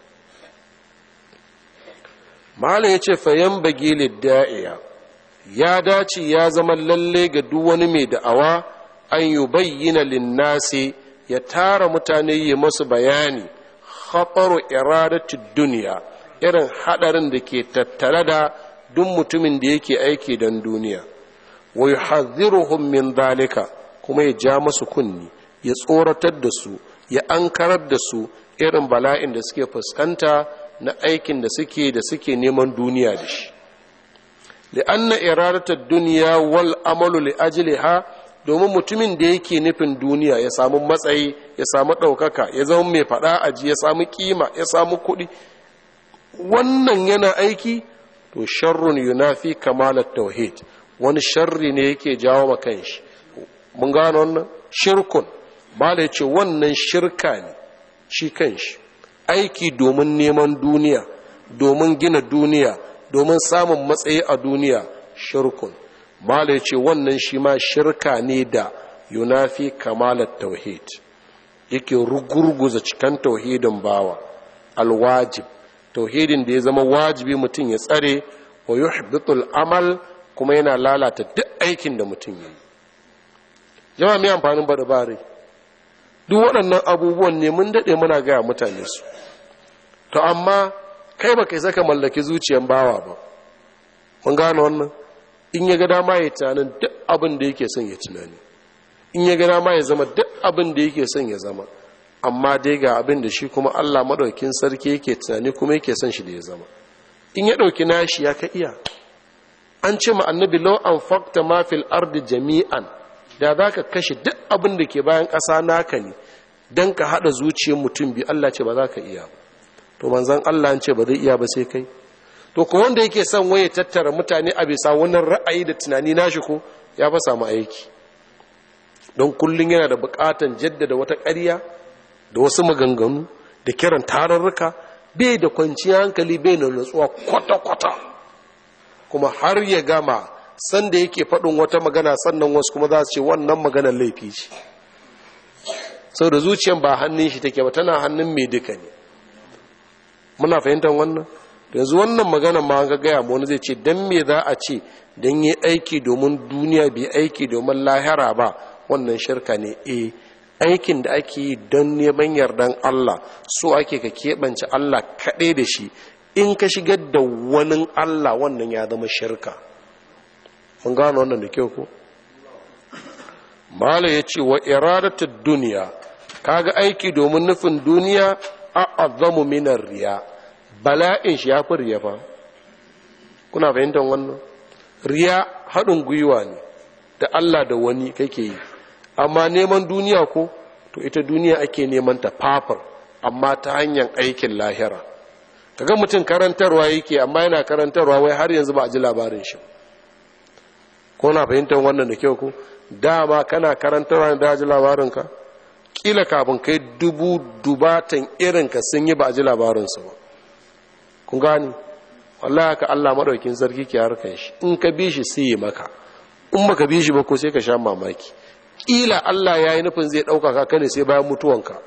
Malam ya ce fayan bagi da'iya ya dace ya zama lalle ga duk wani mai da'awa an yi bayyana linnasi ya tara mutane yi masu bayani khataru iradatu duniya irin hadarin da ke tattare da duk mutumin da yake aiki don duniya. Wa yuhadhdhiruhum min dhalika kuma ya ja masu kunni ya tsoratar da su ya ankarar da su irin bala'in da suke fuskanta na aikin da suke da suke neman duniya da shi. Li'anna iradatud dunya wal amalu li ajliha domin mutumin da yake nufin duniya ya samu matsayi ya samu ɗaukaka ya zama mai faɗa aji ya samu kima ya samu kuɗi wannan yana aiki to sharrun yunafi kamalat tauhid wani sharri ne yake jawo ma kanshi. Mun gano wannan shirkun ba da yace wannan shirka ne shi kanshi aiki domin neman duniya domin gina duniya domin samun matsayi a duniya shirkun ba da yace wannan shi ma shirka ne da yunafi kamalat tauhid yake rugurguza cikan tauhidin bawa alwajib tauhidin da ya zama wajibi mutum ya tsare wa yuhbitul amal kuma yana lalata duk aikin da mutum ya yi. jama'a mai amfanin baɗi bare duk waɗannan abubuwan ne mun daɗe muna gaya mutane su. To amma kai ba kai saka mallaki zuciyan bawa ba, mun gane wannan. In ya ga dama ya tunanin duk abin da yake son ya tunani, in ya ga dama ya zama duk abin da yake son ya zama, amma dai ga abin da shi kuma Allah madaukin sarki yake tunani kuma yake son shi da ya zama. In ya ɗauki nashi ya ka iya. An ce ma annabi law anfaqta ma fil ardi jami'an, da za ka kashe duk abin da ke bayan ƙasa naka ne don ka haɗa zuciyar mutum biyu, Allah ce ba za ka iya ba. To manzan Allah an ce ba zai iya ba sai kai. To ko wanda yake son waye tattara mutane a bisa wannan ra'ayi da tunani nashi ko ya fa samu aiki, don kullum yana da buƙatan jaddada wata ƙarya da wasu maganganu da kiran tararruka, bai da kwanciyar hankali, bai da nutsuwa kwata-kwata, kuma har ya gama sanda yake faɗin wata magana sannan wasu kuma za su ce wannan maganar laifi ce, sau da zuciyar ba hannun shi take ba, tana hannun mai duka ne. Muna fahimtar wannan? Yanzu wannan magana ma ga gaya ma wani zai ce don me za a ce don yi aiki domin duniya bai aiki domin lahira ba, wannan shirka ne. E, aikin da ake yi don neman yardan Allah so ake ka keɓance Allah kaɗai da shi, in ka shigar da wani Allah wannan ya zama shirka. Mun gano wannan da kyau ko? Mala ya ce wa iradatu duniya, kaga aiki domin nufin duniya a'azzamu minar riya, bala'in shi ya fi riya fa. Kuna fahimtar wannan? Riya haɗin gwiwa ne da Allah da wani kake yi, amma neman duniya ko to ita duniya ake neman ta fafar, amma ta hanyar aikin lahira. Kaga mutum karantarwa yake amma yana karantarwa wai har yanzu ba a ji labarin shi. Ko na fahimtar wannan da kyau ko? Dama kana karantarwa da ji labarinka, kila kafin kai dubu dubatan irinka sun yi ba a ji labarinsu ba. Kun gani? wallahi haka Allah madaukin sarki ke harkan shi, in ka bi shi sai ya maka, in baka bi shi ba ko sai ka sha mamaki. Kila Allah yayi nufin zai dauka ka ne sai bayan mutuwanka,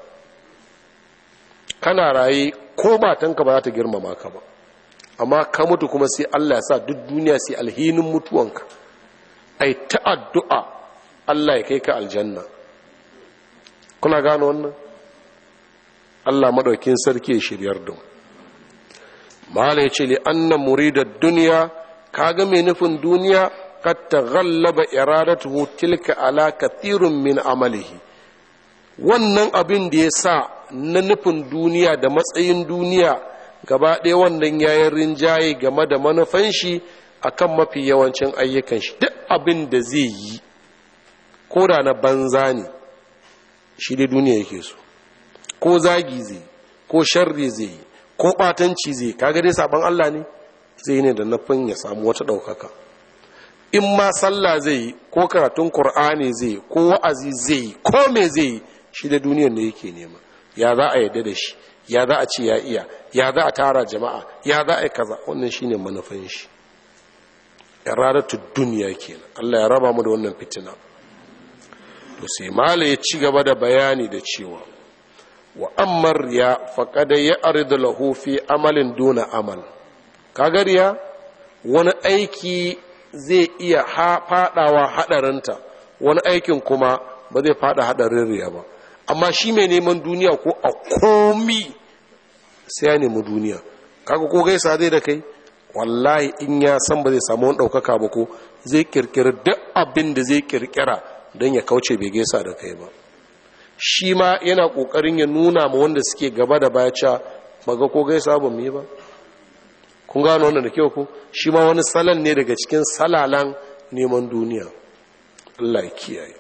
kana raye ko matanka ba za ta girmama ka ba, amma ka mutu kuma sai Allah ya sa duk duniya sai alhinin mutuwanka, ai ta addu'a Allah ya kai ka aljanna. Kuna gano wannan? Allah madaukin sarki ya shiryar da mu. Mala ya ce li anna muridad dunya, kaga mai nufin duniya kad taghallaba iradatuhu tilka ala kathirun min amalihi. Wannan abin da ya sa na nufin duniya da matsayin duniya gaba ɗaya wannan yayin rinjaye game da manufan shi akan mafi yawancin ayyukan shi. Duk abin da zai yi ko da na banza ne shi dai duniya yake so, ko zagi zai, ko sharri zai, ko batanci zai, kaga dai saban Allah ne zai ne da nufin ya samu wata ɗaukaka. In ma sallah zai, ko karatun Qur'ani zai, ko wa'azi zai, ko me zai, shi da duniyar ne yake nema. Ya za a yarda da shi, ya za a ce ya iya, ya za a tara jama'a, ya za a yi kaza. Wannan shine manufan shi. Iradatu duniya kenan. Allah ya raba mu da wannan fitina. To sai mala ya ci gaba da bayani da cewa wa ammar ya faqad ya'ridu lahu fi amalin duna amal. Kaga riya wani aiki zai iya fadawa hadarinta, wani aikin kuma ba zai fada hadarin riya ba. Amma shi mai neman duniya ko a komi sai ya nemi duniya. Kaga ko gaisa zai da kai, wallahi in ya san ba zai samu wani daukaka ba ko zai kirkiri duk abin da zai kirkira don ya kauce bai gaisa da kai ba. Shi ma yana ƙoƙarin ya nuna ma wanda suke gaba da baya cewa maga ko gaisa ba mu yi ba. Kun gano wannan da kyau ku? Shi ma wani salon ne daga cikin salalan neman duniya. Allah ya kiyaye.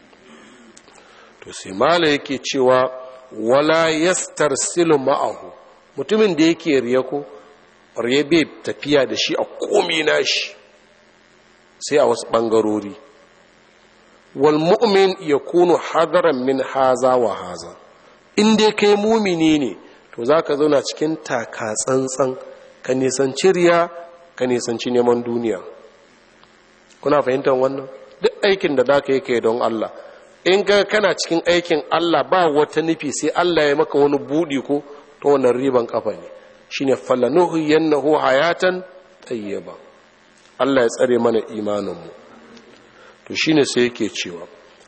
To sai mala yake cewa wala yastarsilu ma'ahu, mutumin da yake riya ko riya bai tafiya da shi a komai nashi sai a wasu bangarori. Wal mu'min yakunu hadaran min haza wa haza. In dai kai mumini ne to zaka zauna cikin taka tsantsan, ka nisanci riya, ka nisanci neman duniya. Kuna fahimtar wannan? Duk aikin da zaka yi kai don Allah, in ga kana cikin aikin Allah ba wata nufi sai Allah ya maka wani budi ko to wannan riban kafa ne. Shine falanuhu yannahu hayatan tayyiba. Allah ya tsare mana imanin mu. To shine sai yake cewa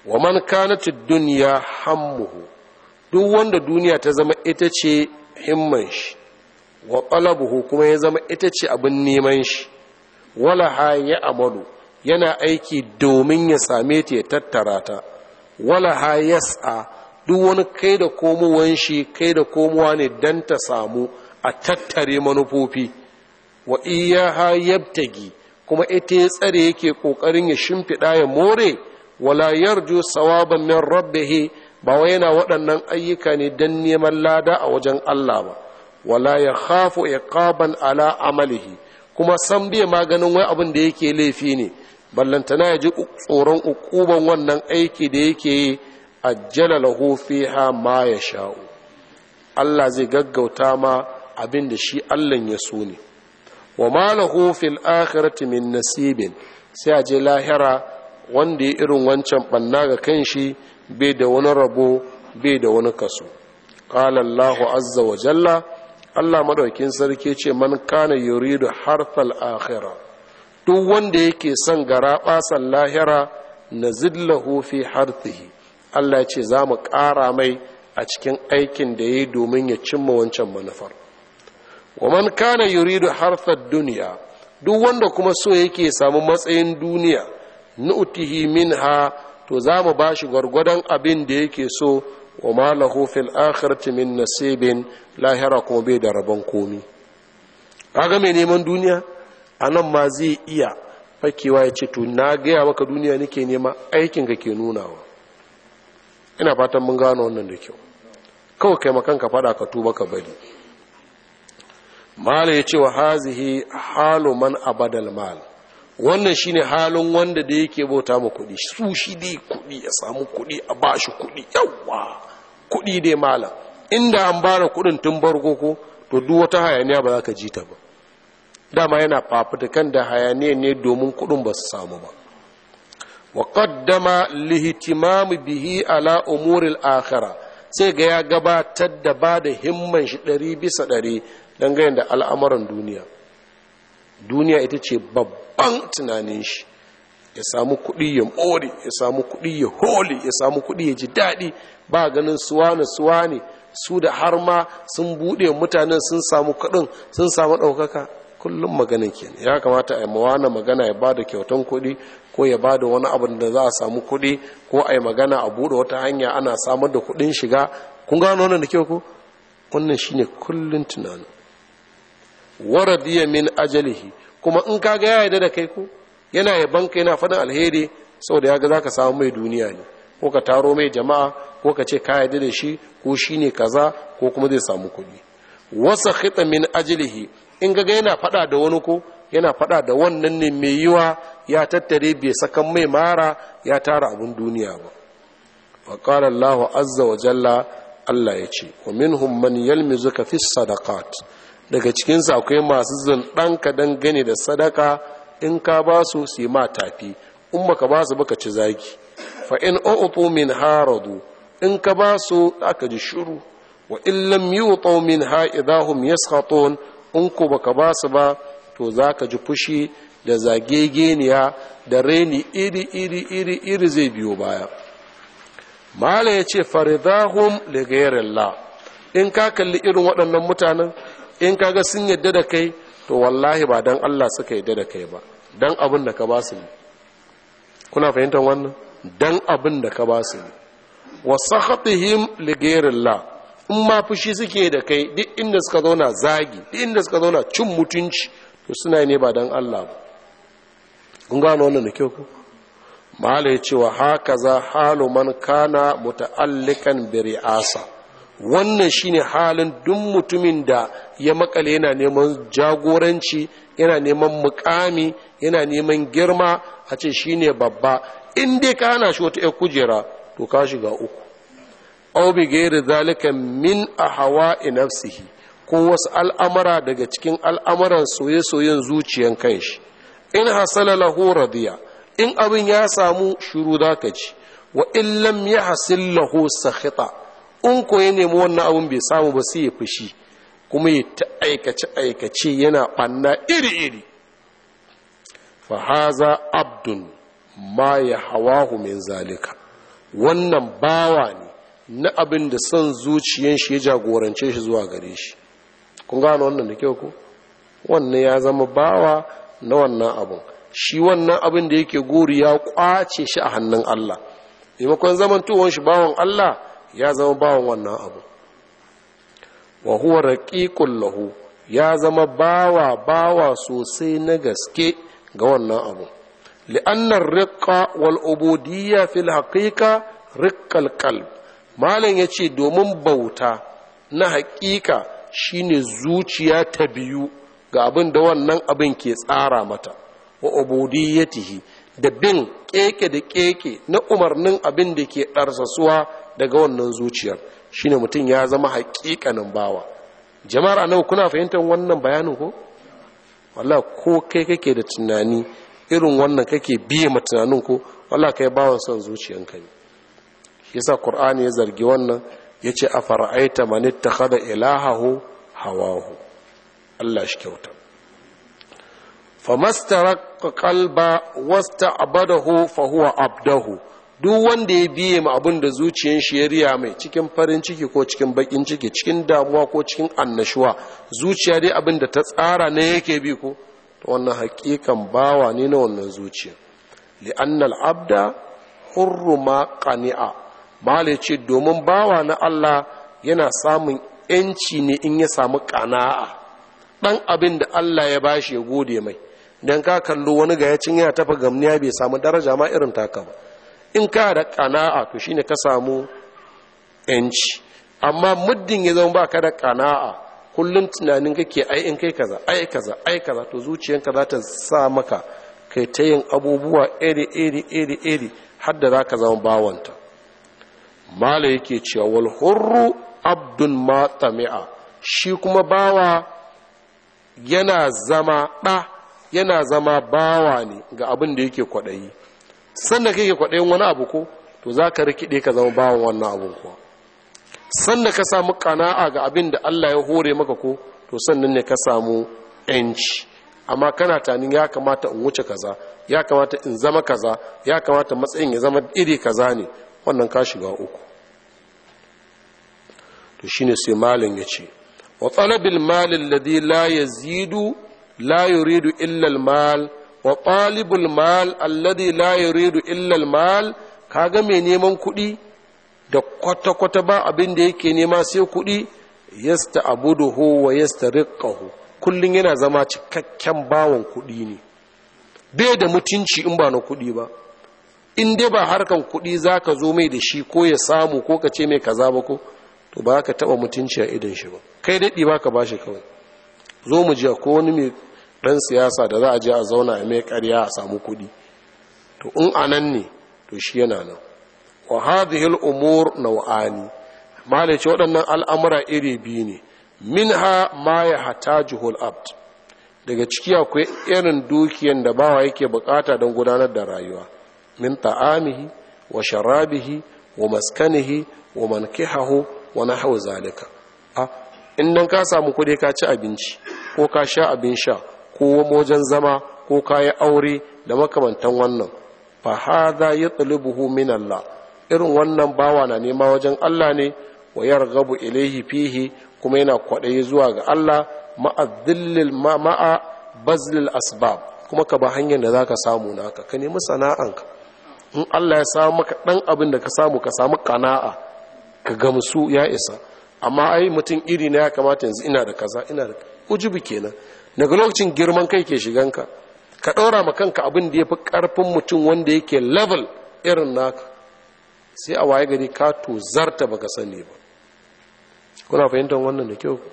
wa man kanat ad-dunya hammuhu, duk wanda duniya ta zama ita ce himman shi, wa talabuhu kuma ya zama ita ce abin neman shi, wala ha ya amalu yana aiki domin ya same ta ya tattara ta, wala ha yas'a duk wani kai da komowan shi kai da komowa ne dan ta samu a tattare manufofi, wa iyaha yabtagi kuma ita ya tsare yake kokarin ya shimfiɗa ya more, wala yarju sawaban min rabbih ba wai yana waɗannan ayyuka ne dan neman lada a wajen Allah ba, wala ya khafu iqaban ala amalihi kuma san bai maganin wai abin da yake laifi ne, ballantana ya ji tsoron ukuban wannan aiki da yake yi, ajjala lahu fiha ma yasha'u, Allah zai gaggauta ma abin da shi Allah ya so ne. Wa ma lahu fil akhirati min nasibin, sai a je lahira wanda ya irin wancan banna ga kanshi bai da wani rabo bai da wani kaso. Qala Allahu azza wa jalla, Allah madaukin sarki ce man kana yuridu harfal akhirah, duk wanda yake son gara basan lahira nazillahu fi harthihi, Allah ya ce za mu ƙara mai a cikin aikin da yayi domin ya cimma wancan manufar. Wa man kana yuridu harfad dunya, duk wanda kuma so yake samu matsayin duniya, nu'tihi minha, to za mu bashi gwargwadon abin da yake so, wa ma lahu fil akhirati min nasibin, lahira kuma bai da rabon komi. Kaga mai neman duniya anan ma zai iya fakewa ya ce to na gaya maka duniya nake nema, aikin ka ke nunawa. Ina fatan mun gano wannan da kyau. Kawai kai makan ka fada ka tuba ka bari. Mala ya ce wa hazihi halu man abadal mal, wannan shine halin wanda da yake bauta ma kuɗi, su shi dai kuɗi ya samu kuɗi a bashi kuɗi, yawa kuɗi dai mala, inda an bara kuɗin tun barko ko to duk wata hayaniya ba za ka ji ta ba, dama yana fafutukan da hayaniya ne domin kuɗin ba su samu ba. Wa qaddama lihtimam bihi ala umuril akhirah, sai ga ya gabatar da ba da himman shi ɗari bisa ɗari dangane da al'amuran duniya. Duniya ita ce babban tunanin shi, ya samu kuɗi ya more, ya samu kuɗi ya holi, ya samu kuɗi ya ji daɗi, ba ganin suwane suwane su da har ma sun buɗe mutanen sun samu kuɗin sun samu ɗaukaka. Kullum magana kenan, ya kamata a yi mawana magana ya ba da kyautan kuɗi ko ya ba da wani abin da za a samu kuɗi, ko a yi magana a buɗe wata hanya ana samar da kuɗin shiga. Kun gano wannan da kyau ko? Wannan shine kullun tunanin. Waradiya min ajalihi, kuma in kaga ya yarda da kai ko yana yaban kai yana faɗin alheri saboda ya ga zaka samu mai duniya ne, ko ka taro mai jama'a, ko ka ce ka yarda da shi ko shine kaza, ko kuma zai samu kuɗi. Wasa khita min ajlihi, in ga yana faɗa da wani ko yana faɗa da wannan ne mai yiwa ya tattare bai sakan mai mara ya tara abun duniya ba. Wa qala Allah azza wa jalla, Allah ya ce wa minhum man yalmizuka fi sadaqat, daga cikinsu akwai masu zan ɗanka dangane da sadaka, in ka ba su su yi ma tafi, in baka ba su baka ci zagi. Fa in u'tu min haradu, in ka ba su aka ji shiru, wa in lam yu'tu min ha idahum yaskhatun, in ko baka ba su ba to zaka ji fushi da zagegeniya da reni iri iri iri iri zai biyo baya. Mala ya ce faridahum li ghayrillah, in ka kalli irin waɗannan mutanen, in kaga sun yadda da kai to wallahi ba dan Allah suka yadda da kai ba, dan abin da ka ba su ne. Kuna fahimtar wannan? Dan abin da ka ba su ne. Wa sakhatihim li ghayrillah, in ma fushi suke da kai duk inda suka zauna zagi, duk inda suka zauna cin mutunci, to suna ne ba dan Allah ba. Kun gano wannan da kyau ko? Mala ya ce wa hakaza halu man kana muta'allikan bi ri'asa, wannan shine halin duk mutumin da ya makale yana neman jagoranci, yana neman mukami, yana neman girma, a ce shine babba, in dai ka hana shi wata ƴar kujera to ka shiga uku. Aw bi ghairi zalika min ahwa'i nafsihi, ko wasu al'amara daga cikin al'amuran soye-soyen zuciyan kanshi. In hasala lahu radiya, in abin ya samu shiru zaka ci, wa in lam yahsil lahu sakhita, in ko ya nemi wannan abin bai samu ba sai ya fushi, kuma ya ta aikace-aikace yana ɓanna iri-iri. Fahaza abdun ma ya hawahu min zalika, wannan bawa ne na abin da son zuciyan shi ya jagorance shi zuwa gare shi. Kun gano wannan da kyau ko? Wannan ya zama bawa na wannan abin. Shi wannan abin da yake guri ya kwace shi a hannun Allah. Maimakon zamantowar shi bawan Allah ya zama bawan wannan abu. Wa huwa raqiqul lahu, ya zama bawa bawa sosai na gaske ga wannan abu. Li'anna ar-riqqa wal ubudiyya fil haqiqa riqqal qalb. Malam yace domin bauta na haƙiƙa shine zuciya ta biyu ga abin da wannan abin ke tsara mata, wa ubudiyyatihi, da bin keke da keke na umarnin abin da ke ɗarsasuwa daga wannan zuciyar, shine mutum ya zama haƙiƙanin bawa. Jama'ar annabi, kuna fahimtar wannan bayanin ko? Wallahi ko kai kake da tunani irin wannan kake biye ma tunanin ko, wallahi kai bawan son zuciyanka ne. Shi yasa Qur'ani ya zargi wannan, yace afara'aita man ittakhadha ilahahu hawahu. Allah shi kyauta. Famastaraka qalba wasta'badahu fa huwa abdahu. Duk wanda ya biye ma abin da zuciyar shi ya riya mai, cikin farin ciki ko cikin bakin ciki, cikin damuwa ko cikin annashuwa, zuciya dai abin da ta tsara ne yake bi ko, to wannan hakikan bawa ne na wannan zuciya. Li'anna al-abda hurru ma qani'a. Malai ce domin bawa na Allah yana samun yanci ne in ya samu qana'a. Dan abin da Allah ya bashi ya gode mai. Dan ka kallo wani ga ya cin yana tafa gamniya bai samu daraja ma irin taka ba. In ka da ƙana'a to shine ka samu yanci. Amma muddin ya zama ba ka da ƙana'a, kullum tunanin kake ai in kai kaza ai kaza ai kaza, to zuciyanka za ta sa maka kai ta yin abubuwa iri iri iri iri har da za ka zama bawanta. Mala yake cewa wal hurru abdun ma tami'a, shi kuma bawa yana zama ɗa, yana zama bawa ne ga abin da yake kwaɗayi. Sanda kake kwaɗayin wani abu ko, to za ka rikide ka zama bawan wannan abun kuwa. Sanda ka samu ƙana'a ga abin da Allah ya hore maka ko, to sannan ne ka samu ‘yanci. Amma kana tanin ya kamata in wuce kaza, ya kamata in zama kaza, ya kamata matsayin ya zama iri kaza ne, wannan ka shiga uku. To shine sai malin ya ce, wa talabil malin ladhi la yazidu la yuridu illa al-mal, wa talibul mal alladhi la yuridu illa al-mal. Kaga mai neman kuɗi da kwata-kwata ba abin da yake nema sai kuɗi, yasta'buduhu wa yastariqahu, kullun yana zama cikakken bawon kuɗi ne, bai da mutunci in ba na kuɗi ba. In dai ba harkan kuɗi zaka zo mai da shi ko ya samu ko ka ce mai kaza ba ko, to ba ka taba mutunci a idan shi ba, kai daɗi ba ka bashi kawai. Zo mu ji ko wani mai ɗan siyasa da za a je a zauna a mai ƙarya a samu kuɗi, to in anan ne to shi yana nan. Wa hadhihi al-umur naw'ani, malai ce waɗannan al'amura iri biyu ne. Minha ma yahtajuhu al-abd, daga ciki akwai irin dukiyan da bawa yake bukata don gudanar da rayuwa. Min ta'amihi wa sharabihi wa maskanihi wa mankihahu wa nahwu zalika. A in dan ka samu kuɗi ka ci abinci ko ka sha abin sha ko wajen zama ko ka yi aure da makamantan wannan, fa hadha yatlubuhu min Allah, irin wannan bawa na nema wajen Allah ne, wa yarghabu ilayhi fihi, kuma yana kwaɗayi zuwa ga Allah, ma'a dhillil ma'a bazlil asbab, kuma ka ba hanyar da zaka samu naka, ka nemi sana'anka. In Allah ya samu maka dan abin da ka samu, ka samu kana'a, ka gamsu, ya isa. Amma ai mutum iri na ya kamata yanzu ina da kaza ina da ujubi kenan. Daga lokacin girman kai ke shiganka, ka ɗaura ma kanka abin da ya fi ƙarfin mutum wanda yake level irin naka, sai a waye gari ka to zarta baka sani ba. Kuna fahimtar wannan da kyau?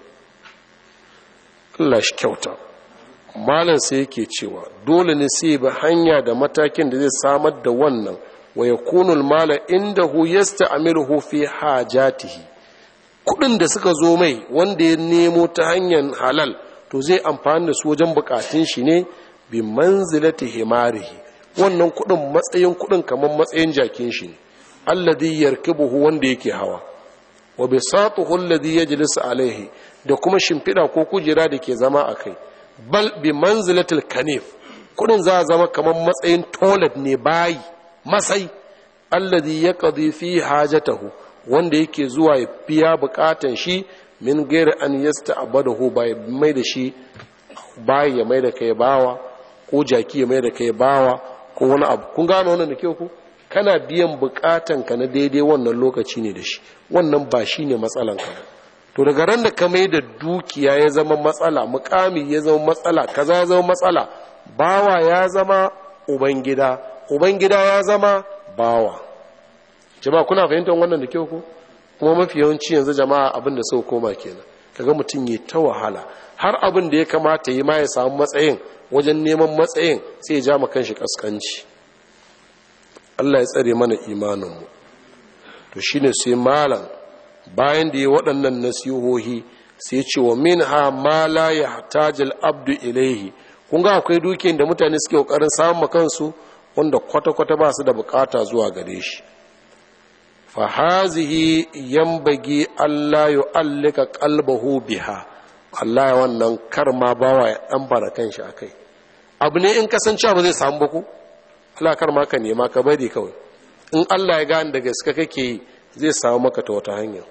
Allah shi kyauta. Malam sai yake cewa dole ne sai ba hanya da matakin da zai samar da wannan, wa yakunu al-mala indahu yasta'miluhu fi hajatihi. Kudin da suka zo mai wanda ya nemo ta hanyar halal, to zai amfani da su wajen bukatun shi ne, bi manzilati himarihi. Wannan kudin matsayin kudin kamar matsayin jakin shi ne, alladhi yarkibuhu, wanda yake hawa, wa bisatuhu alladhi yajlisu alaihi, da kuma shimfida ko kujera da ke zama a kai. Bal bi manzilatil kanif, kudin za a zama kamar matsayin toilet ne, bayi masai alladhi yaqdi fi hajatahu wanda yake zuwa ya biya bukatan shi min gairi an yasta'badahu bai mai da shi bai ya mai da kai bawa ko jaki ya mai da kai bawa ko wani abu. Kun gano wannan da kyau ku? Kana biyan bukatan ka na daidai wannan lokaci ne da shi, wannan ba shi ne matsalan ka. To daga ran da ka mai da dukiya ya zama matsala, mukami ya zama matsala, kaza ya zama matsala, bawa ya zama ubangida, ubangida ya zama bawa. Jama'a kuna fahimtar wannan da kyau ku? Kuma mafi yawanci yanzu jama'a abin da sau koma kenan, kaga mutum ya ta wahala har abin da ya kamata yi ma ya samu matsayin, wajen neman matsayin sai ya ja ma kanshi kaskanci. Allah ya tsare mana imaninmu. To shine sai malam bayan da ya waɗannan nasihohi sai ce wa minha ma la yahtajul abdu ilaihi. Kun ga akwai dukiyar da mutane suke kokarin samun kansu wanda kwata-kwata ba su da bukata zuwa gare shi. Fa hazihi yambagi Allah yu'allika qalbahu biha. Allah ya wannan karma bawa ya dan bara kanshi akai. Abu ne in kasancewa ba zai samu ba ku? Allah karma ka nema ka bari kawai. In Allah ya gane da gaske kake yi zai samu maka ta wata hanya.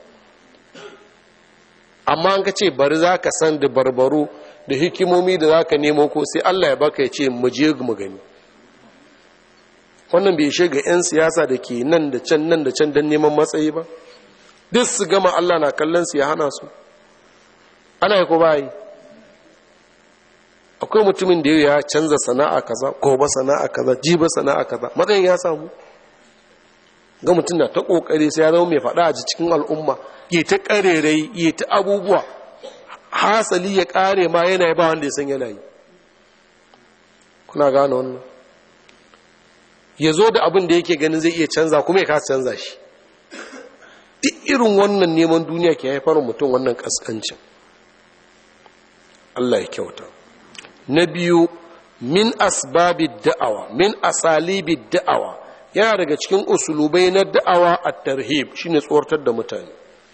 Amma an ka ce bari za ka san da barbaru da hikimomi da za ka nemo ko sai Allah ya baka ya ce mu je mu gani. Wannan bai ishe ga 'yan siyasa da ke nan da can nan da can don neman matsayi ba. Duk su gama Allah na kallon su ya hana su. Ana yi ko ba yi. Akwai mutumin da ya canza sana'a kaza, gobe sana'a kaza, jiba sana'a kaza, matsayin ya samu. Ga mutum na ta kokari sai ya zama mai faɗa a cikin al'umma, ya ta karerai, ya ta abubuwa. Hasali ya kare ma yana ba wanda ya san yana yi. Kuna gane wannan? Ya zo da abin da yake ganin zai iya canza kuma ya kasa canza shi. Duk irin wannan neman duniya ke haifar mutum wannan kaskancin. Allah ya kyauta. Na biyu, min asbabi da'awa, min asalibi da'awa, yana daga cikin usulubai na da'awa a tarhib, shine tsoratar da mutane.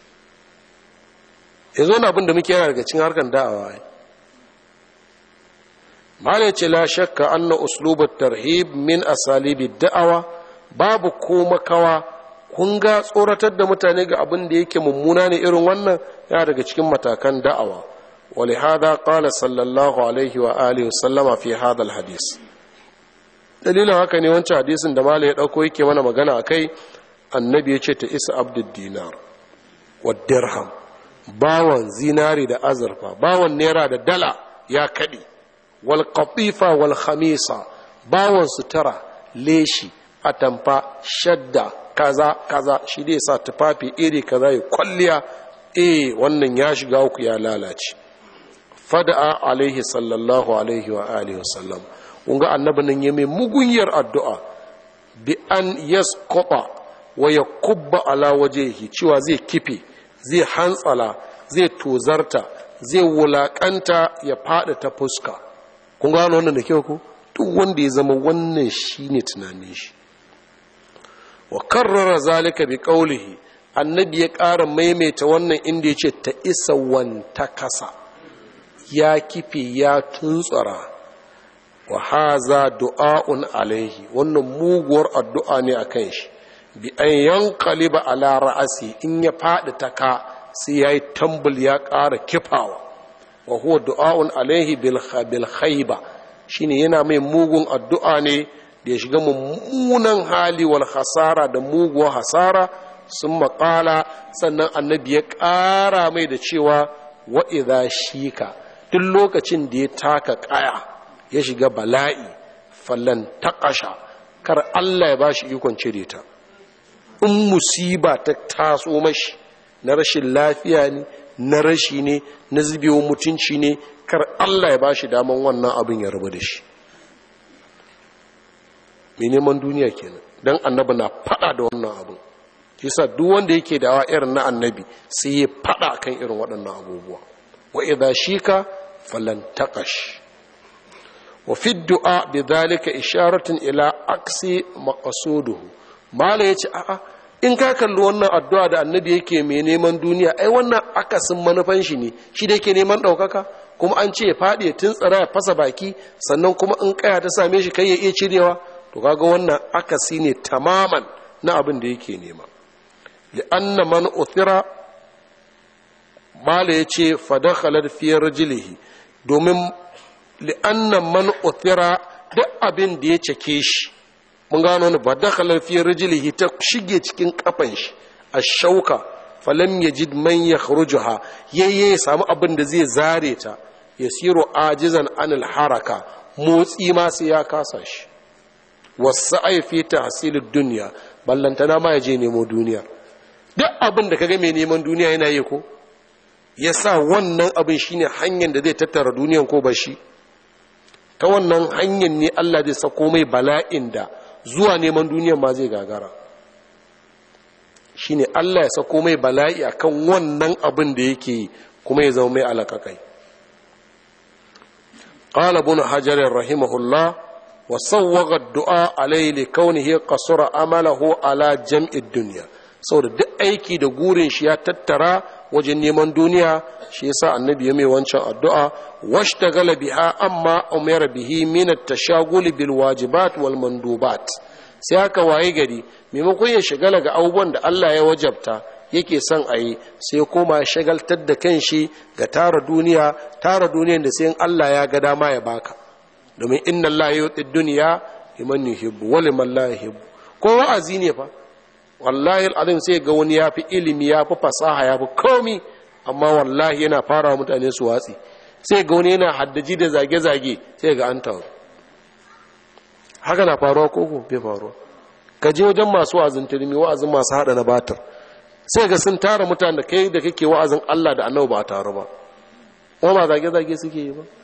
Yanzu wani abin da muke yana daga cikin harkar da'awa. Mala ce la shakka anna uslubat tarhib min asalibi da'awa, babu ko makawa kun ga tsoratar da mutane ga abin da yake mummuna ne irin wannan yana daga cikin matakan da'awa. ولهذا قال صلى الله عليه وآله وسلم في هذا الحديث. dalilin haka ne wancan hadisin da malai ya dauko yake mana magana akai, annabi ya ce ta isa abdul dinar wa dirham, bawan zinari da azurfa, bawan naira da dala ya kadi, wal qatifa wal khamisa, bawan sutura, leshi, atamfa, shadda, kaza kaza, shi dai sa tufafi iri kaza ya kwalliya, eh wannan ya shiga uku ya lalace. Fada'a alaihi sallallahu alaihi wa alihi wasallam, kunga annabi nan ya mai mugunyar addu'a bi an yasqata wa yakubba ala wajhihi, cewa zai kife, zai hantsala, zai tozarta, zai wulakanta, ya fada ta fuska. Kun ga wannan da kyau ko? Duk wanda ya zama wannan shine tunanin shi. Wa karrara zalika bi qawlihi, annabi ya ƙara maimaita wannan inda yace ta isa wanta kasa, ya kife ya tuntsara. Wa haza du'a'un alaihi, wannan muguwar addu'a ne akan shi, bi an yanqaliba ala ra'asi, in ya fadi ta ka sai yayi tambul ya ƙara kifawa. Wa huwa du'a'un alaihi bil bil khayba, shine yana mai mugun addu'a ne da ya shiga mummunan hali wal hasara da muguwar hasara. Sun maƙala, sannan annabi ya ƙara mai da cewa wa idha shika, duk lokacin da ya taka ƙaya ya shiga bala'i, fallan taƙasha, kar Allah ya bashi ikon cire ta. In musiba ta taso mashi na rashin lafiya ne, na rashi ne, na zubewa mutunci ne, kar Allah ya bashi daman wannan abin ya rabu da shi. Mai neman duniya kenan, dan annabi na fada da wannan abin. Yasa duk wanda yake da irin na annabi sai ya fada kan irin waɗannan abubuwa. Wa idha shika falan taqash. Wa fi du'a bidhalika isharatun ila aksi maqsuduhu. Mala yace a'a, in ka kalli wannan addu'a da annabi yake mai neman duniya, ai wannan akasin manufan shi ne, shi da yake neman ɗaukaka, kuma an ce ya faɗi ya tuntsara ya fasa baki, sannan kuma in kaya ta same shi kai ya iya cirewa. To kaga wannan akasi ne tamaman na abin da yake nema. li'anna man uthira mala yace fadakhalat fi rajlihi, domin li'anna man uthira duk abin da ya cake shi, mun gano ne, fadakhalat fi rajlihi ta shige cikin kafan shi ash-shauka falam yajid man yakhrujuha, yayye ya samu abin da zai zare ta, yasiru ajizan anil haraka, motsi ma sai ya kasa shi. wasa'i fi tahsilid dunya, ballantana ma yaje nemo duniya. duk abin da kaga mai neman duniya yana yi ko yasa wannan abin shine hanyar da zai tattara duniyan ko ba shi, ta wannan hanyar ne Allah zai sako mai bala'in da zuwa neman duniyan ma zai gagara. shine Allah ya sako mai bala'i akan wannan abin da yake yi kuma ya zama mai alakakai. qala ibn hajar rahimahullah wa sawwaga ad-du'a alayhi li kawnihi qasara amalahu ala jam'i ad-dunya, saboda duk aiki da gurin shi ya tattara wajen neman duniya, shi yasa annabi ya mai wancan addu'a, washtagala biha amma umira bihi min at-tashagul bil wajibat wal mandubat. sai aka waye gari maimakon ya shagala ga abubuwan da Allah ya wajabta yake son a yi, sai koma ya shagaltar da kanshi ga tara duniya, tara duniyan da sai Allah ya ga dama ya baka, domin inna Allah yu'ti dunya liman yuhibbu wa liman la yuhibbu. ko wa'azi ne fa wallahi al'adun sai ga wani ya fi ilimi, ya fi fasaha, ya fi komi, amma wallahi yana fara mutane su watsi. sai ga wani yana haddaji da zage-zage, sai ga an taru. haka na faruwa koko bai faruwa? ka je wajen masu wa'azin turmi, wa'azin masu hada na batar, sai ga sun tara mutane da kai da kake wa'azin Allah da annabi ba a taru ba, kuma ba zage-zage suke yi ba.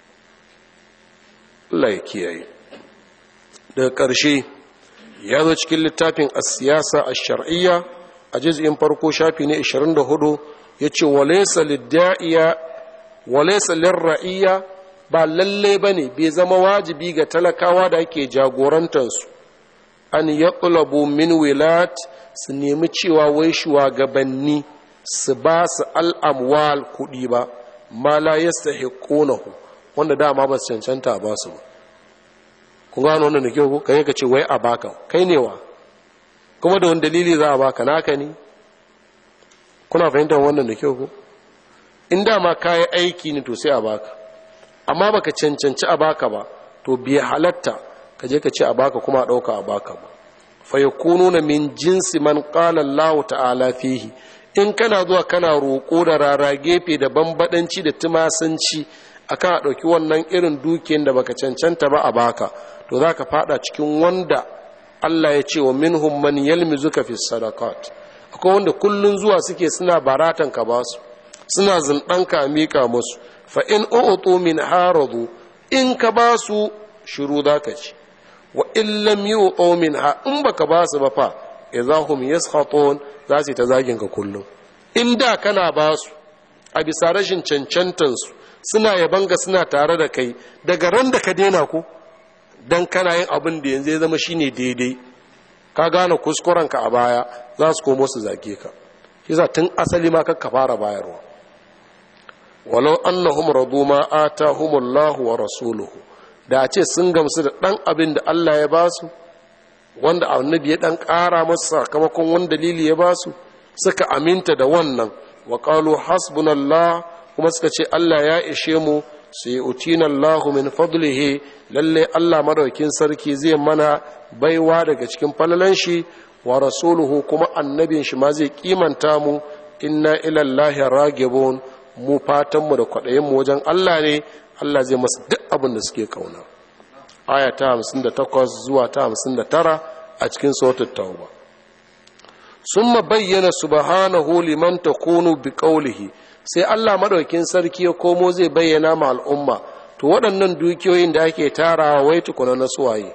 Allah ya kiyaye. daga ƙarshe ya zo cikin littafin as-siyasa ash-shar'iyya a juz'in farko shafi ne ishirin da hudu, yace walaysa lid-da'iya walaysa lir-ra'iyya, ba lalle bane, bai zama wajibi ga talakawa da ake jagorantar su an yaqlabu min wilat, su nemi cewa wai shugabanni su ba su al-amwal kudi ba, ma la yastahiqunahu, wanda dama ba su cancanta ba su ba. kun gano wannan da kyau, kai ka ce wai a baka, kai ne wa, kuma da wani dalili za a baka, naka ne? kuna fahimtar wannan da kyau ko? in dama kayi aiki ne to sai a baka, amma baka cancanci a baka ba, to bai halatta ka je ka ce a baka kuma a dauka a baka ba. fa yakununa min jinsi man qala Allah ta'ala fihi, in kana zuwa kana roƙo da rara gefe da bambadanci da tumasanci akan a ɗauki wannan irin dukiyar da baka cancanta ba a baka, to za ka fada cikin wanda Allah ya ce wa minhum man yalmizuka fi sadaqat, akwai wanda kullun zuwa suke suna baratan ka basu, suna zindan ka mika musu. fa in u'tu min haradu, in ka basu shiru zaka ci, wa in lam yu'tu minha, in baka basu ba fa idahum yaskhatun, za su ta zagin ka kullun. in da kana basu a bisa rashin cancantansu, suna yabanga suna tare da kai, daga ran da ka daina ko dan kana yin abin da yanzu ya zama shine daidai, ka gane kuskurenka a baya, za su komo su zage ka. shi za tun asali ma kakka fara bayarwa. walau annahum radu ma atahumullahu wa rasuluhu, da a ce sun gamsu da dan abin da Allah ya ba su, wanda annabi ya dan ƙara masu sakamakon wani dalili ya ba su, suka aminta da wannan, wa qalu hasbunallah, kuma suka ce Allah ya ishe mu, sai utina Allahu min fadlihi, lalle Allah madaukin sarki zai mana baiwa daga cikin falalan shi, wa rasuluhu, kuma annabin shi ma zai kimanta mu, inna ila Allahi ragibun, mu fatan mu da kwadayin mu wajen Allah ne, Allah zai masa duk abin da suke kauna. aya ta hamsin da takwas zuwa ta hamsin da tara a cikin suratul tauba. summa bayyana subhanahu liman takunu biqawlihi, sai Allah madaukin sarki ya komo zai bayyana ma al'umma, to waɗannan dukiyoyin da ake tarawa wai tukuna na suwaye.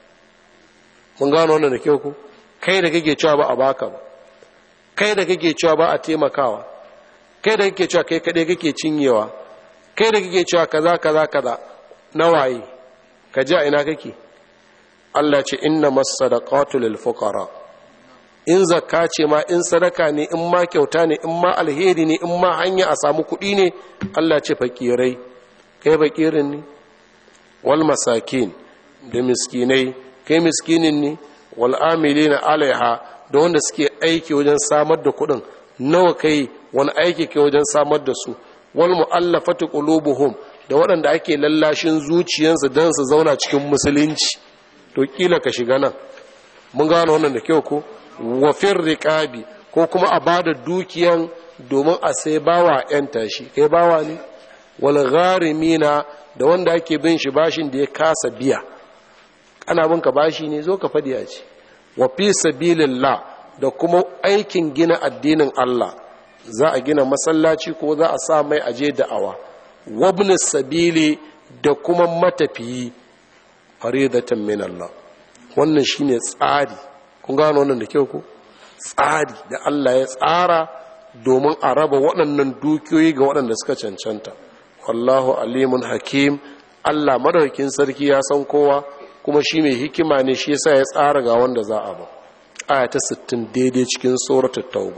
mun gano wannan da kyau ku? kai da kake cewa ba a baka ba, kai da kake cewa ba a taimakawa, kai da kake cewa kai kaɗai kake cinyewa, kai da kake cewa kaza kaza kaza, na waye? ka ji a ina kake? Allah ce inna masadaqatu lil fuqara, in zakka ce ma, in sadaka ne, in ma kyauta ne, in ma alheri ne, in ma hanya a samu kuɗi ne, Allah ce fakirai, kai fakirin ne, wal masakin, da miskinai, kai miskinin ne, wal amilina alaiha da wanda suke aiki wajen samar da kuɗin nawa kai wani aiki kai wajen samar da su, wal mu'allafati qulubuhum da waɗanda ake lallashin zuciyansu don su zauna cikin musulunci, to kila ka shiga nan. Mun gano wannan da kyau ko wa fir riqabi ko kuma a bada dukiyan domin a sai bawa yan tashi kai bawa ne, wal gharimina da wanda ake bin shi bashin da ya kasa biya, ana bin ka bashi ne zo ka fadi a ce, wa fi sabilillah da kuma aikin gina addinin Allah, za a gina masallaci ko za a sa mai aje da'awa, wabnis sabili da kuma matafiyi, faridatan min Allah. Wannan shine tsari, kun gano wannan da kyau ko tsari da Allah ya tsara domin a raba waɗannan dukiyoyi ga waɗanda suka cancanta. Wallahu alimun hakim, Allah madaukakin sarki ya san kowa kuma shi mai hikima ne, shi yasa ya tsara ga wanda za a ba. Aya ta sittin daidai cikin suratul tauba.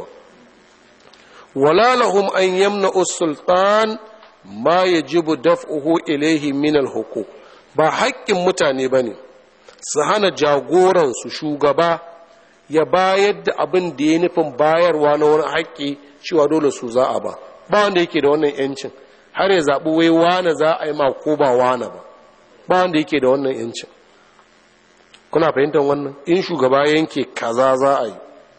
Wala lahum an yamna'u sultan ma yajibu daf'uhu ilayhi min al-huquq, ba haƙƙin mutane bane su hana jagoransu shugaba ya bayar da abin da ya nufin bayarwa na wani haƙƙi cewa dole su za a ba, ba wanda yake da wannan yancin har ya zaɓi wai wane za a yi ma ko ba wane ba, ba wanda yake da wannan yancin. Kuna fahimtar wannan? In shugaba yanke kaza za a yi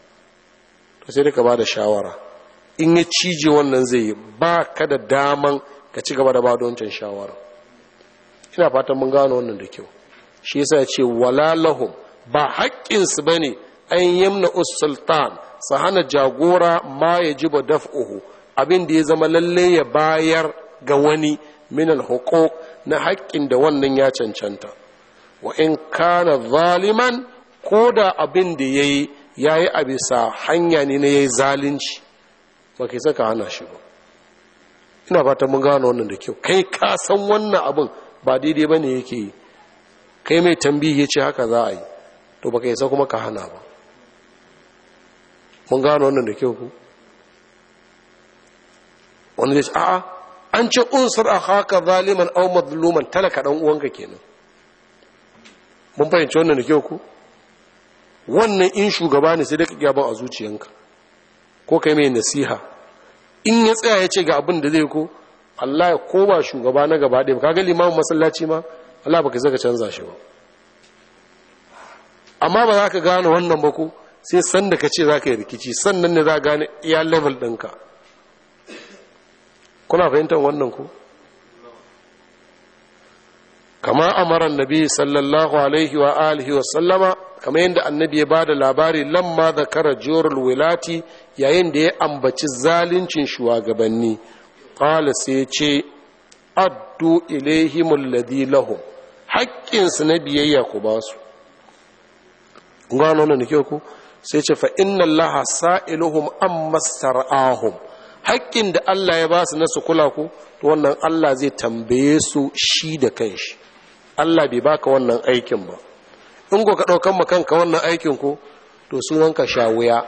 to sai ka ba da shawara, in ya cije wannan zai yi, ba ka da daman ka ci gaba da ba da wancan shawara. Ina fatan mun gano wannan da kyau. Shi yasa ya ce wala lahum, ba haƙƙinsu ba ne an yamna sultan su hana jagora ma ya ji ba daf'uhu abin da ya zama lalle ya bayar ga wani min al-huquq na haƙƙin da wannan ya cancanta, wa in kana zaliman, ko da abin da yayi yayi a bisa hanya ne na yayi zalunci, ba kai saka hana shi ba. Ina fatan mun gano wannan da kyau. Kai ka san wannan abin ba daidai bane yake yi, kai mai tambihi ya ce haka za a yi, to baka isa kuma ka hana ba. Mun gano wannan da kyau ku? Wani ya ce a'a an ce unsur a haka zaliman au mazluman, talaka dan uwanka kenan. Mun fahimci wannan da kyau ku? Wannan in shugaba ne sai da kake gaban a zuciyanka ko kai mai nasiha, in ya tsaya ya ce ga abin da zai ko Allah ya koma shugaba na gaba ɗaya, kaga limamin masallaci ma Allah baka zaka canza shi ba. Amma ba za ka gane wannan ba ko sai san da ka ce za ka yi rikici, sannan ne za ka gane iya level ɗinka. Kuna fahimtar wannan ku? Kama amaran nabi sallallahu alaihi wa alihi wa sallama, kamar yadda annabi ya bada labari lamma zakara jorul wilati, yayin da ya ambaci zalincin shugabanni, qala sai ce addu ilaihimul ladhi lahum, haƙƙinsu na biyayya ku ba su. Gano nan da kyau ku? Sai ce fa inna allaha sa'iluhum amma sar'ahum, haƙƙin da Allah ya ba su na su kula ku, to wannan Allah zai tambaye su shi da kanshi. Allah bai baka wannan aikin ba, in ko ka ɗaukan ma kanka wannan aikin ku, to sunanka shawuya,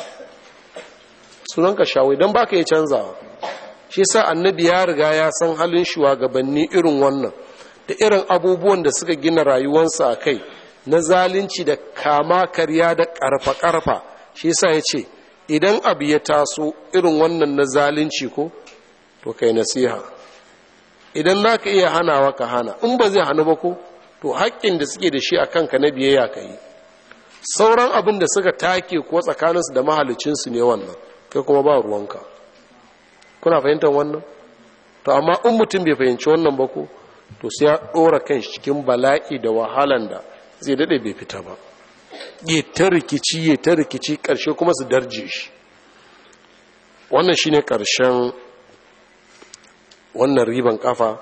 sunanka shawuya don baka yi canzawa. Shi sa annabi ya riga ya san halin shugabanni irin wannan da irin abubuwan da suka gina rayuwarsa a kai na zalunci da kama karya da ƙarfa-ƙarfa. Shi sa ya ce idan abu ya taso irin wannan na zalunci ko, to kai nasiha, idan za ka iya hanawa ka hana, in ba zai hana ba ko, to haƙƙin da suke da shi a kanka na biyayya ka yi. Sauran abin da suka take ko tsakaninsu da mahalicinsu ne wannan, kai kuma ba ruwanka. Kuna fahimtar wannan? To amma in mutum bai fahimci wannan ba ko, to sai ya ɗora kan shi cikin bala'i da wahalan da zai daɗe bai fita ba. Ya ta rikici, ya ta rikici, ƙarshe kuma su darje shi. Wannan shine ƙarshen wannan riban ƙafa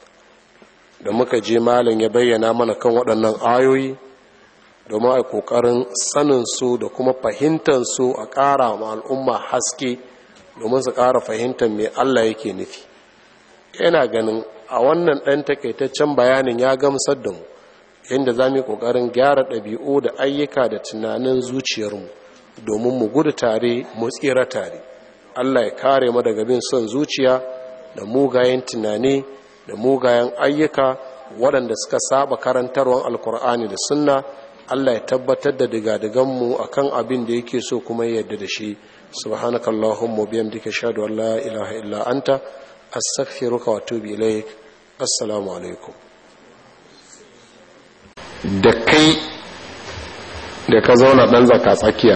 da muka je malam ya bayyana mana kan waɗannan ayoyi, domin a ƙoƙarin saninsu da kuma fahimtansu a ƙara ma al'umma haske domin su ƙara fahimtar me Allah yake nufi. Yana ganin a wannan ɗan takaitaccen bayanin ya gamsar da mu yadda za mu yi ƙoƙarin gyara ɗabi'u da ayyuka da tunanin zuciyarmu domin mu gudu tare mu tsira tare. Allah ya kare mu daga bin son zuciya da mugayen tunani da mugayen ayyuka waɗanda suka saba karantarwar alkur'ani da sunna. Allah ya tabbatar da digadiganmu akan abin da yake so kuma ya yarda da shi. subhanakallahumma bihamdika ashhadu an la ilaha illa anta astaghfiruka wa atubu ilaik. assalamu alaikum. da kai da ka zauna dan zaka tsakiya